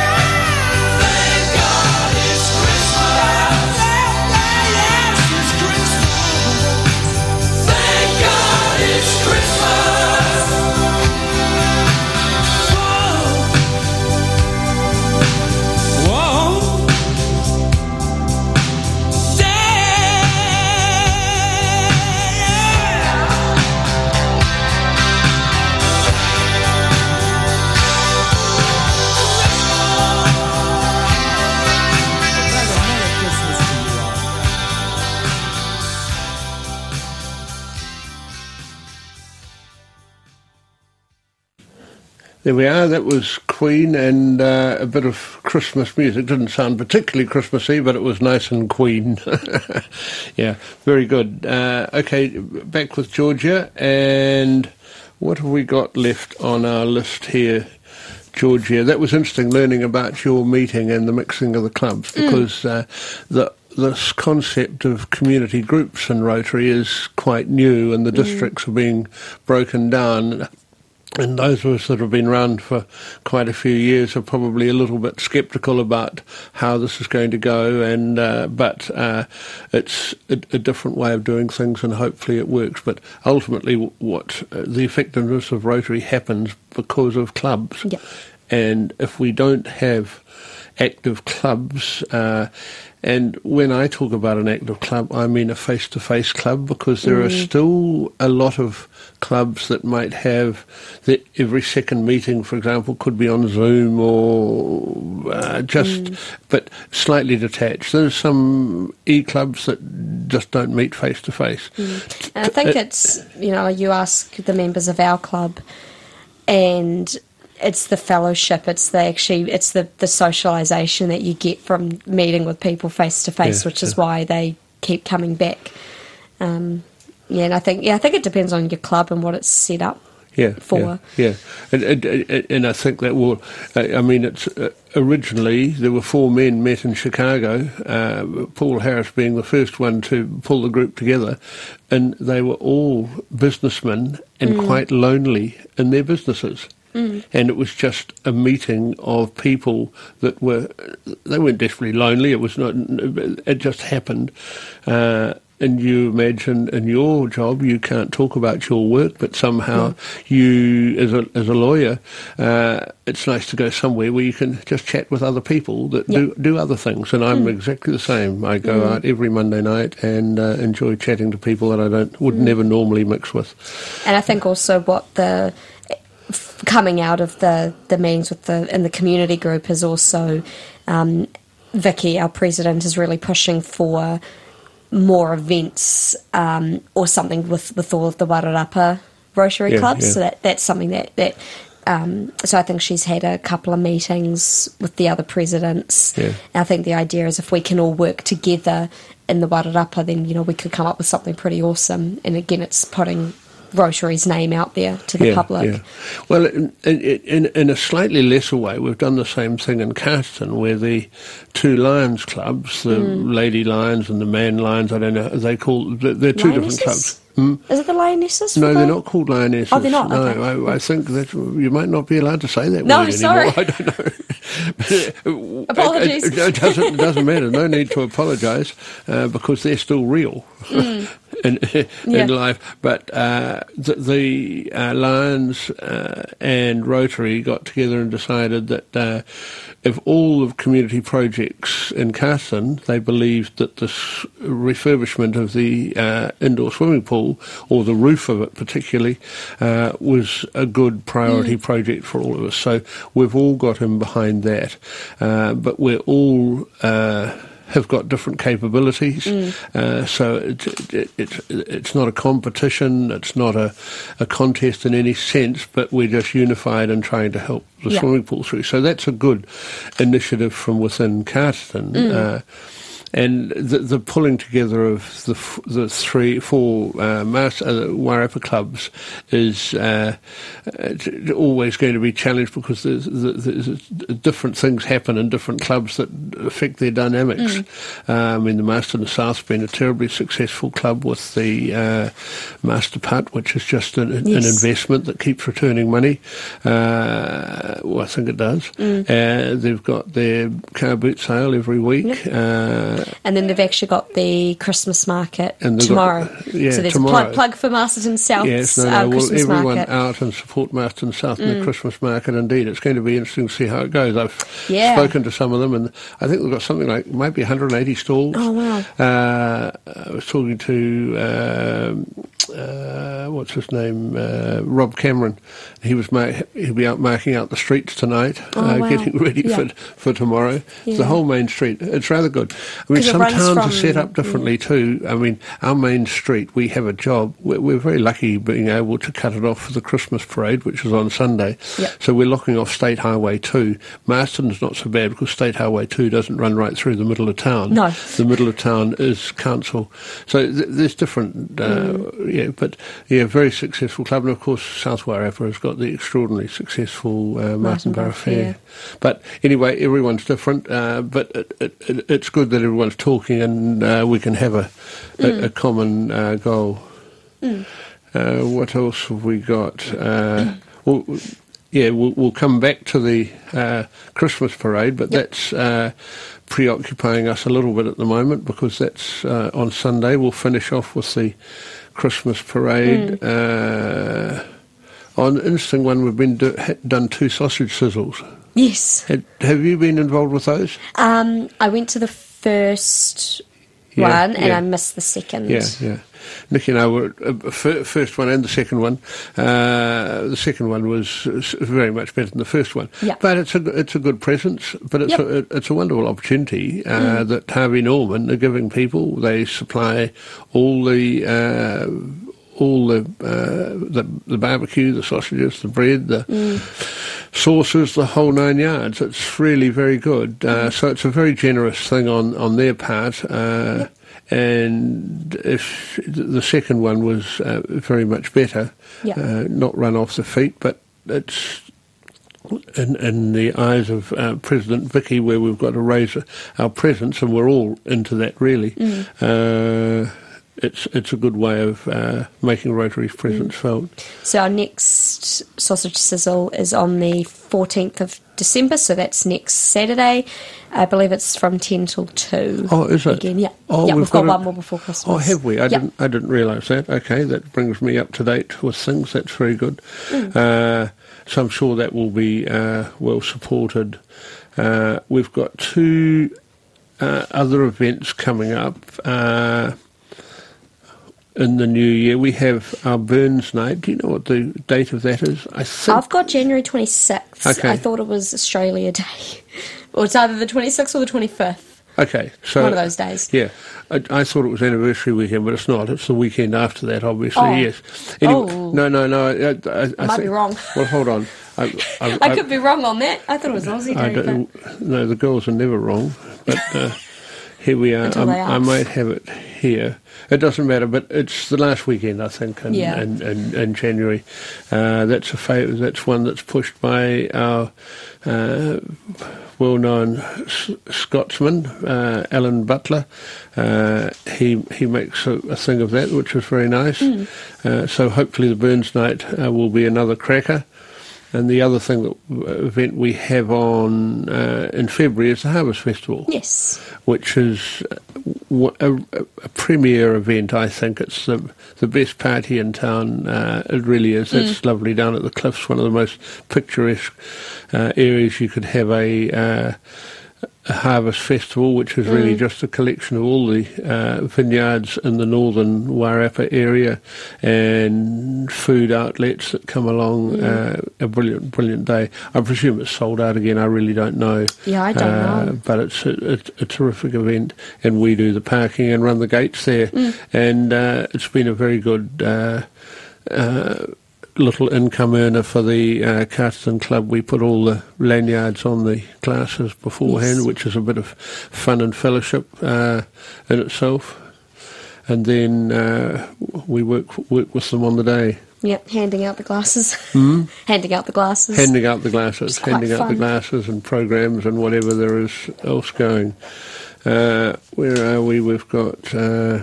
There we are. That was Queen and uh, a bit of Christmas music. Didn't sound particularly Christmassy, but it was nice and Queen. Yeah, very good. Uh, okay, back with Georgia. And what have we got left on our list here, Georgia? That was interesting learning about your meeting and the mixing of the clubs, because mm. uh, the this concept of community groups in Rotary is quite new, and the mm. districts are being broken down. And those of us that have been around for quite a few years are probably a little bit sceptical about how this is going to go. And uh, but uh, it's a, a different way of doing things, and hopefully it works. But ultimately, what uh, the effectiveness of Rotary happens because of clubs. Yep. And if we don't have active clubs, uh, and when I talk about an active club, I mean a face-to-face club, because there mm. are still a lot of clubs that might have that every second meeting, for example, could be on Zoom or uh, just, mm. but slightly detached. There's some e-clubs that just don't meet face-to-face. Mm. And I think uh, it's, you know, you ask the members of our club, and it's the fellowship, it's the actually, it's the, the socialisation that you get from meeting with people face to face, which is why they keep coming back. Um, yeah, and I think yeah, I think it depends on your club and what it's set up yeah, for. Yeah, yeah. And, and, and I think that will. I mean, it's uh, originally there were four men met in Chicago. Uh, Paul Harris being the first one to pull the group together, and they were all businessmen and mm. quite lonely in their businesses. Mm. And it was just a meeting of people that were, they weren't desperately lonely, it was not, it just happened. Uh, and you imagine in your job you can't talk about your work, but somehow yeah. you, as a as a lawyer, uh, it's nice to go somewhere where you can just chat with other people that yeah. do do other things. And I'm mm. exactly the same. I go mm. out every Monday night and uh, enjoy chatting to people that I don't would mm. never normally mix with. And I think also what the coming out of the, the meetings with the in the community group is also um, Vicky, our president, is really pushing for more events um, or something with, with all of the Wairarapa Rotary yeah, clubs. Yeah. So that that's something that that. Um, so I think she's had a couple of meetings with the other presidents. Yeah. I think the idea is if we can all work together in the Wairarapa, then you know we could come up with something pretty awesome. And again, it's putting Rotary's name out there to the yeah, public. Yeah. Well, in, in, in a slightly lesser way, we've done the same thing in Carterton, where the two Lions clubs, the mm. Lady Lions and the Man Lions, I don't know, they call they're two Lionesses? different clubs. Mm. Is it the Lionesses? No, the... they're not called Lionesses. Oh, they're not? No, okay. I, I think that you might not be allowed to say that no, word sorry. anymore. I don't know. Apologies. It, it, it, doesn't, it doesn't matter. No need to apologise uh, because they're still real. Mm. In, in yeah. life, but uh, the, the uh, Lions uh, and Rotary got together and decided that uh, if all of community projects in Carterton, they believed that this refurbishment of the uh, indoor swimming pool, or the roof of it particularly, uh, was a good priority mm. project for all of us. So we've all got in behind that, uh, but we're all Uh, have got different capabilities, mm. uh, so it, it, it, it's not a competition, it's not a, a contest in any sense, but we're just unified and trying to help the yeah. swimming pool through. So that's a good initiative from within Carterton. Mm. Uh, and the, the pulling together of the the three, four uh, master, uh, Wairarapa clubs is uh, always going to be challenged, because there's, there's different things happen in different clubs that affect their dynamics. Mm. Uh, I mean, the Marston South's been a terribly successful club with the uh, Master Putt, which is just an, yes. an investment that keeps returning money. Uh, well, I think it does. Mm. Uh, they've got their car boot sale every week. Yep. Uh, And then they've actually got the Christmas market tomorrow. Got, yeah, so there's tomorrow. a plug, plug for Masterton South's yes, no, no, uh, well, Christmas everyone market. out and support Masterton South mm. in the Christmas market. Indeed, it's going to be interesting to see how it goes. I've yeah. spoken to some of them, and I think they've got something like maybe one hundred eighty stalls. Oh wow! Uh, I was talking to. Uh, uh, what's his name, uh, Rob Cameron. He was ma- he'll be out marking out the streets tonight, Oh, uh, wow. getting ready Yeah. for for tomorrow. Yeah. The whole main street. It's rather good. I mean, 'Cause it some runs towns are from- set up differently too. I mean, our main street, we have a job. We're, we're very lucky being able to cut it off for the Christmas parade, which is on Sunday. Yep. So we're locking off State Highway two. Marston's not so bad because State Highway two doesn't run right through the middle of town. No. The middle of town is council. So th- there's different, uh, Mm. yeah, but yeah, very successful club. And of course, South Wairarapa has got the extraordinarily successful uh, Martin Borough Fair. But anyway, everyone's different, uh, but it, it, it, it's good that everyone's talking and uh, we can have a, Mm. a, a common uh, goal. Mm. Uh, what else have we got? Uh, well, yeah, we'll, we'll come back to the uh, Christmas parade, but Yep. that's uh, preoccupying us a little bit at the moment because that's uh, on Sunday. We'll finish off with the Christmas parade. Uh, on an interesting one, we've been do, ha, done two sausage sizzles. Yes. Had, have you been involved with those? Um, I went to the first Yeah, one and yeah. I missed the second. Yeah, yeah. Nicky and I were uh, f- first one and the second one. Uh, the second one was uh, very much better than the first one. Yeah. But it's a it's a good presence. But it's Yep. a it's a wonderful opportunity uh, that Harvey Norman are giving people. They supply all the. Uh, all the, uh, the the barbecue, the sausages, the bread, the sauces, the whole nine yards. It's really very good. Uh, so it's a very generous thing on, on their part. Uh, and if the second one was uh, very much better, Yeah. uh, not run off the feet, but it's in, in the eyes of uh, President Vicky, where we've got to raise our presence, and we're all into that really. Uh, It's it's a good way of uh, making Rotary's presence felt. So our next sausage sizzle is on the fourteenth of December, so that's next Saturday. I believe it's from ten till two. Oh, is it? Again, yeah. Oh, yeah, we've we've got, got a- one more before Christmas. Oh, have we? I Yep. didn't I didn't realise that. Okay, that brings me up to date with things. That's very good. Uh, so I'm sure that will be uh, well supported. Uh, we've got two uh, other events coming up. Uh, in the new year, we have our Burns Night. Do you know what the date of that is? I think I've got January twenty-sixth. Okay. I thought it was Australia Day. Or it's either the twenty-sixth or the twenty-fifth. Okay, so One of those days. Yeah, I, I thought it was anniversary weekend, but it's not. It's the weekend after that, obviously. Oh. Yes. Anyway, Oh. no, no, no. I, I, I, I might be think- wrong. Well, hold on. I, I, I could be wrong on that. I thought it was Aussie I Day. don't, but no, the girls are never wrong. But uh, here we are. Until I'm- they are. I might have it here. It doesn't matter, but it's the last weekend, I think, in, Yeah. in, in, in January. Uh, that's a fa- That's one that's pushed by our uh, well-known S- Scotsman, uh, Alan Butler. Uh, he he makes a, a thing of that, which is very nice. Mm. Uh, so hopefully the Burns Night uh, will be another cracker. And the other thing that uh, event we have on uh, in February is the Harvest Festival, yes. which is uh, a, a, a premier event. I think it's the the best party in town. Uh, it really is. It's lovely down at the Cliffs, one of the most picturesque uh, areas you could have a. Uh, a harvest festival, which is really just a collection of all the uh, vineyards in the northern Wairarapa area and food outlets that come along. Uh, a brilliant, brilliant day. I presume it's sold out again. I really don't know. Yeah, I don't uh, know. But it's a, it's a terrific event, and we do the parking and run the gates there. And uh, it's been a very good Uh, uh, little income earner for the uh, Carterton Club. We put all the lanyards on the glasses beforehand, Yes. which is a bit of fun and fellowship uh, in itself. And then uh, we work work with them on the day, Yep, handing out the glasses. handing out the glasses. handing out the glasses, It's quite handing out the fun. glasses and programs and whatever there is else going. Uh, where are we? We've got uh,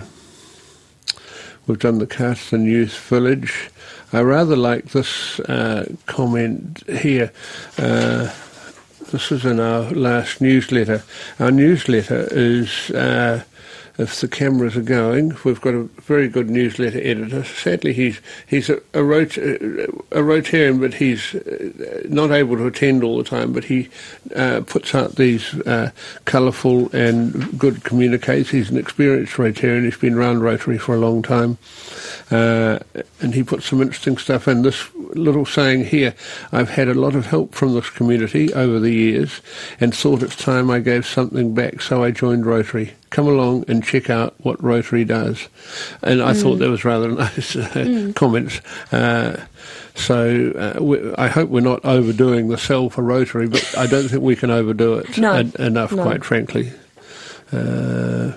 we've done the Carterton Youth Village. I rather like this uh, comment here. Uh, this is in our last newsletter. Our newsletter is uh, if the cameras are going. We've got a very good newsletter editor. Sadly, he's he's a, a, rot- a Rotarian, but he's not able to attend all the time. But he uh, puts out these uh, colourful and good communiques. He's an experienced Rotarian. He's been around Rotary for a long time. Uh, and he puts some interesting stuff in. This little saying here, I've had a lot of help from this community over the years and thought it's time I gave something back, so I joined Rotary. Come along and check out what Rotary does. And I mm. thought that was rather nice uh, mm. comments. Uh, so uh, we, I hope we're not overdoing the sell for Rotary, but I don't think we can overdo it no. en- enough, no. quite frankly. Uh,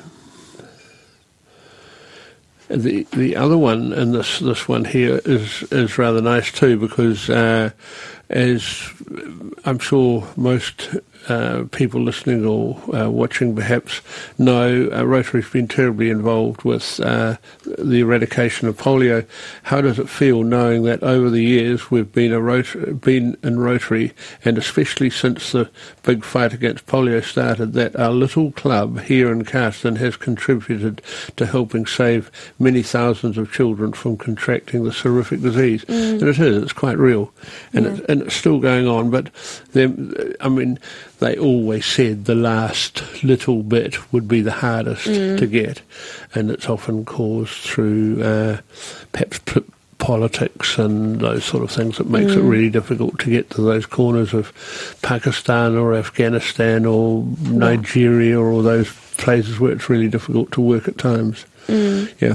The the other one, and this this one here is is rather nice too, because uh, as I'm sure most uh, people listening or uh, watching perhaps know, uh, Rotary's been terribly involved with uh, the eradication of polio. How does it feel knowing that over the years we've been a Rot- been in Rotary, and especially since the big fight against polio started, that our little club here in Carston has contributed to helping save many thousands of children from contracting this horrific disease? Mm. And it is, it's quite real. And, yeah. it, and it's still going on, but I mean, they always said the last little bit would be the hardest mm. to get, and it's often caused through uh, perhaps p- politics and those sort of things that makes mm. it really difficult to get to those corners of Pakistan or Afghanistan or Nigeria, yeah. or all those places where it's really difficult to work at times. Mm. Yeah.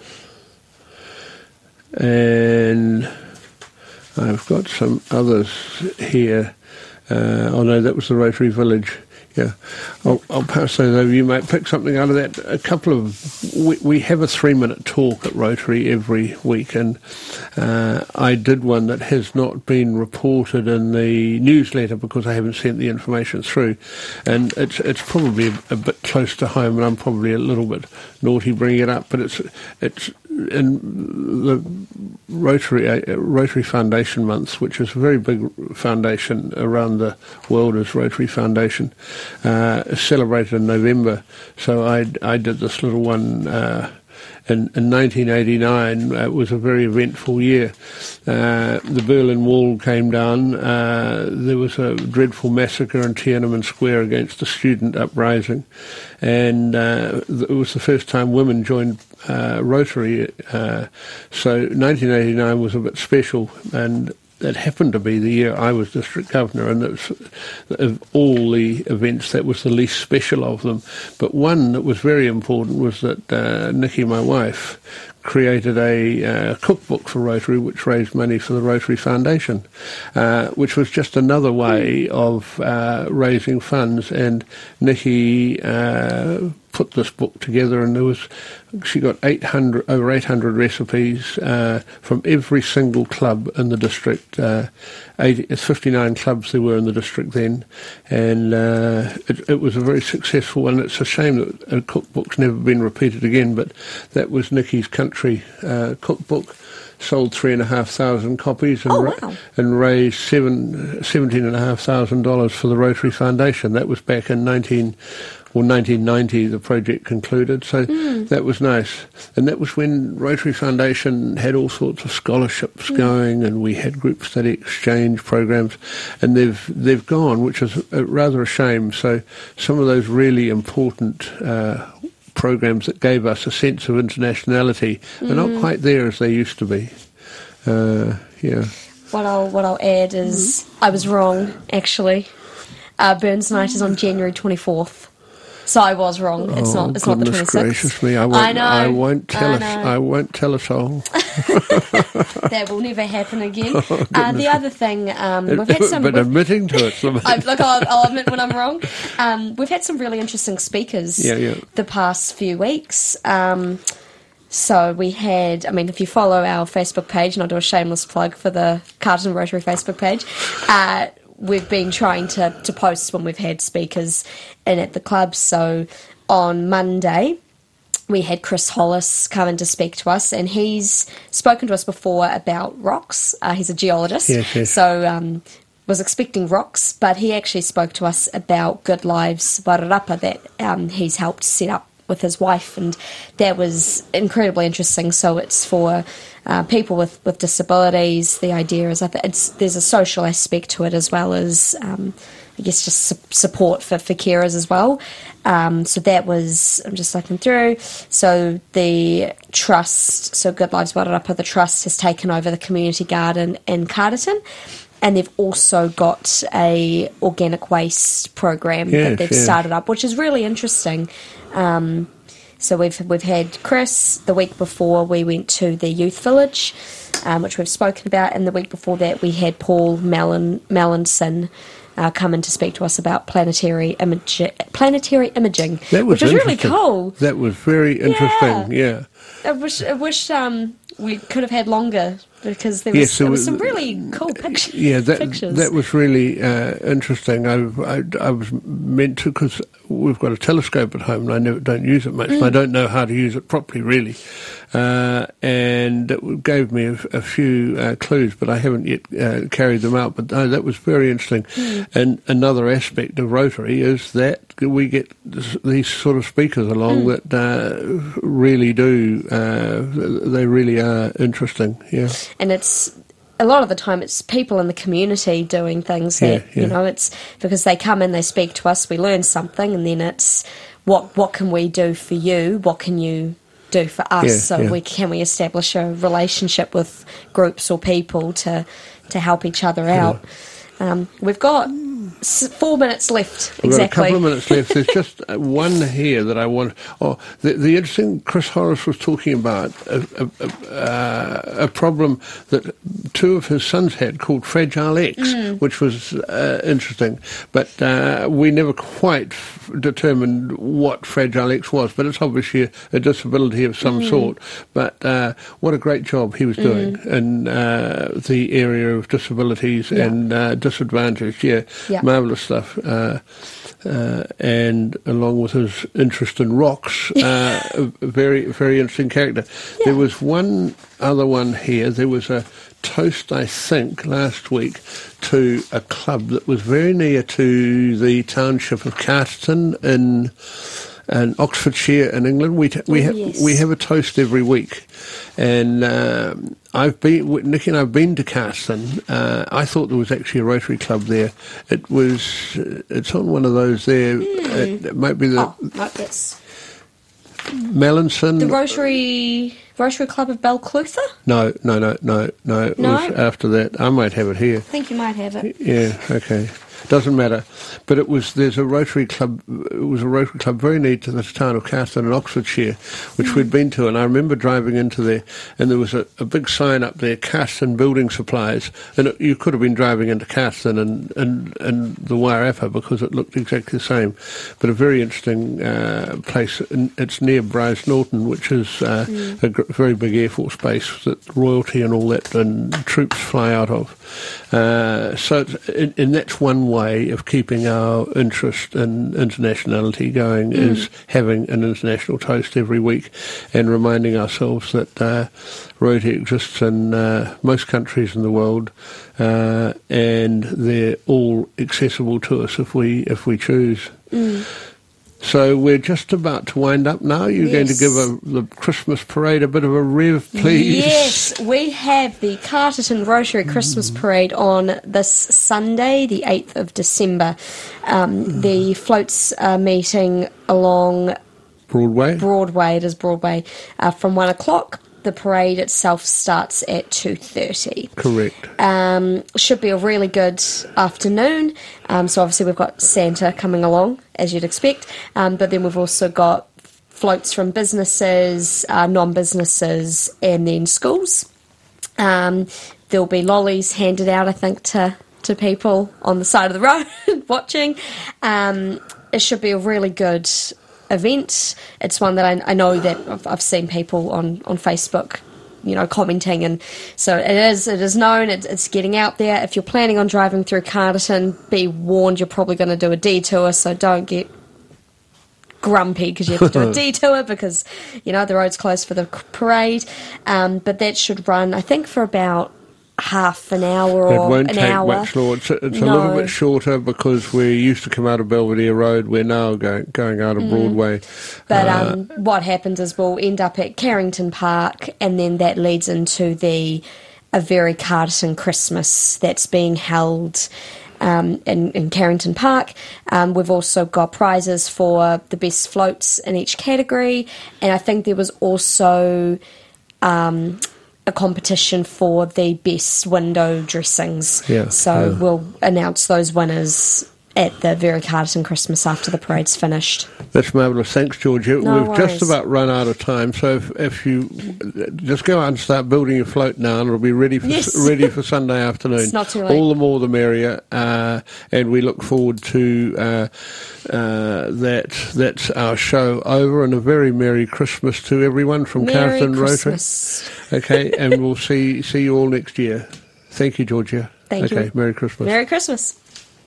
And I've got some others here. Uh, oh no, that was the Rotary Village. Yeah, I'll, I'll pass those over. You might pick something out of that. A couple of we, we have a three-minute talk at Rotary every week, and uh, I did one that has not been reported in the newsletter because I haven't sent the information through, and it's it's probably a, a bit close to home, and I'm probably a little bit naughty bringing it up, but it's it's in the Rotary uh, Rotary Foundation Month, which is a very big foundation around the world, as Rotary Foundation. Uh, celebrated in November, so I, I did this little one uh, in, in nineteen eighty-nine. It was a very eventful year. Uh, the Berlin Wall came down. Uh, there was a dreadful massacre in Tiananmen Square against the student uprising, and uh, it was the first time women joined uh, Rotary. Uh, so nineteen eighty-nine was a bit special, and that happened to be the year I was district governor, and it was, of all the events, that was the least special of them. But one that was very important was that uh, Nikki, my wife, created a uh, cookbook for Rotary, which raised money for the Rotary Foundation, uh, which was just another way of uh, raising funds. And Nikki uh, put this book together, and there was she got eight hundred over eight hundred recipes uh, from every single club in the district. Uh, eighty, fifty-nine clubs there were in the district then, and uh, it, it was a very successful one. It's a shame that a cookbook's never been repeated again, but that was Nikki's country uh, cookbook. Sold three and a half thousand copies and, oh, ra- wow. and raised seven, seventeen and a half thousand dollars for the Rotary Foundation. That was back in nineteen or nineteen ninety. The project concluded, so mm. that was nice. And that was when Rotary Foundation had all sorts of scholarships mm. going, and we had group study exchange programs, and they've they've gone, which is a, rather a shame. So some of those really important Uh, programs that gave us a sense of internationality mm. are not quite there as they used to be. Uh, yeah. What I'll what I'll add is mm. I was wrong actually. Uh, Burns Night is on January twenty-fourth, so I was wrong. It's oh, not. It's not the twenty-sixth. Gracious me! I won't. I know. I won't tell I us. know. I won't tell us all. That will never happen again. Oh, uh, the other thing, um, we've had some. But admitting to it, I, look, I'll, I'll admit when I'm wrong. Um, we've had some really interesting speakers yeah, yeah. the past few weeks. Um, so we had, I mean, if you follow our Facebook page, and I'll do a shameless plug for the Carterton Rotary Facebook page, uh, we've been trying to, to post when we've had speakers in at the club. So on Monday, we had Chris Hollis come in to speak to us, and he's spoken to us before about rocks. Uh, he's a geologist, yes, yes. so um, was expecting rocks, but he actually spoke to us about Good Lives Wairarapa that um, he's helped set up with his wife, and that was incredibly interesting. So it's for uh, people with, with disabilities. The idea is I think it's there's a social aspect to it as well as um, I guess just su- support for, for carers as well. Um, so that was, I'm just looking through. So the trust, so Good Lives Wairarapa, the trust has taken over the community garden in Carterton. And they've also got a organic waste program yes, that they've yes. started up, which is really interesting. Um, so we've we've had Chris. The week before we went to the youth village, um, which we've spoken about, and the week before that we had Paul Mellon, Mellinson uh, come in to speak to us about planetary imaging. Planetary imaging, That was which was really interesting. cool. That was very interesting. Yeah. I wish I wish um, we could have had longer. Because there was, Yes, there it was was- some really cool pictures. Yeah, that pictures. that was really uh, interesting. I, I, I was meant to, because we've got a telescope at home and I never, don't use it much, and I don't know how to use it properly, really. Uh, and it gave me a, a few uh, clues, but I haven't yet uh, carried them out. But uh, that was very interesting. Mm. And another aspect of Rotary is that we get this, these sort of speakers along Mm. that uh, really do, uh, they really are interesting, yeah. And it's a lot of the time it's people in the community doing things that Yeah, yeah. you know it's because they come in, they speak to us, we learn something, and then it's what what can we do for you? What can you do for us? Yeah, so yeah. we can we establish a relationship with groups or people to to help each other out. Um, we've got s- four minutes left. We've exactly. got a couple of minutes left. There's just uh, one here that I want. Oh, the, the interesting. Chris Horace was talking about a, a, a, uh, a problem that two of his sons had called Fragile X, Mm. which was uh, interesting. But uh, we never quite f- determined what Fragile X was. But it's obviously a, a disability of some Mm. sort. But uh, what a great job he was doing in uh, the area of disabilities Yeah. and uh, disadvantaged. Yeah, Yeah. marvellous stuff. Uh, uh, and along with his interest in rocks, uh, a very, very interesting character. There was one other one here. There was a toast, I think, last week to a club that was very near to the township of Carterton in in Oxfordshire in England. We t- we Oh, have yes. we have a toast every week, and um, I've been Nikki and I've been to Carterton. Uh, I thought there was actually a Rotary Club there. It was. Uh, it's on one of those there. It, it might be the Oh, no, that's Mellinson. the Rotary Rotary Club of Balclutha. no, no, no, no, no. It No? was after that. I might have it here. I think you might have it. Yeah, okay. Doesn't matter. But it was, there's a Rotary Club, it was a Rotary Club very near to the town of Carterton in Oxfordshire, which we'd been to, and I remember driving into there, and there was a, a big sign up there, Carterton Building Supplies, and it, you could have been driving into Carterton and, and, and the Wairarapa because it looked exactly the same. But a very interesting uh, place. And it's near Bryce Norton, which is uh, a gr- very big Air Force base that royalty and all that, and troops fly out of. Uh, so, it's, and, and that's one way of keeping our interest in internationality going, mm. is having an international toast every week and reminding ourselves that uh, Rotary exists in uh, most countries in the world, uh, and they're all accessible to us if we if we choose. Mm. So we're just about to wind up now. You're Yes. going to give a, the Christmas parade a bit of a rev, please. Yes, we have the Carterton Rotary Christmas Parade on this Sunday, the eighth of December. Um, the floats are meeting along Broadway. Broadway, it is Broadway, uh, from one o'clock. The parade itself starts at two thirty. Correct. Um, should be a really good afternoon. Um, so obviously we've got Santa coming along, as you'd expect. Um, but then we've also got floats from businesses, uh, non-businesses, and then schools. Um, there'll be lollies handed out, I think, to, to people on the side of the road watching. Um, it should be a really good event. It's one that I, I know that I've, I've seen people on, on Facebook, you know, commenting, and so it is it is known, it's, it's getting out there. If you're planning on driving through Carterton, be warned you're probably going to do a detour, so don't get grumpy because you have to do a detour because, you know, the road's closed for the parade. Um, but that should run, I think, for about half an hour It or won't an take hour. much longer. It's, it's a No. little bit shorter because we used to come out of Belvedere Road. We're now going going out of Mm. Broadway. But Uh, um, what happens is we'll end up at Carrington Park, and then that leads into the a very Carterton Christmas that's being held um, in, in Carrington Park. Um, we've also got prizes for the best floats in each category, and I think there was also um, a competition for the best window dressings. Yeah, so yeah. we'll announce those winners at the Very Carterton Christmas after the parade's finished. That's marvellous. Thanks, Georgia. No We've just worries. about run out of time, so if, if you just go out and start building your float now, and it'll be ready for Yes. ready for Sunday afternoon. It's not too late. All the more, the merrier. Uh, and we look forward to uh, uh, that. That's our show over, and a very merry Christmas to everyone from Merry Carrington Christmas. Rotary. Okay, and we'll see see you all next year. Thank you, Georgia. Thank okay, you. Merry Christmas. Merry Christmas.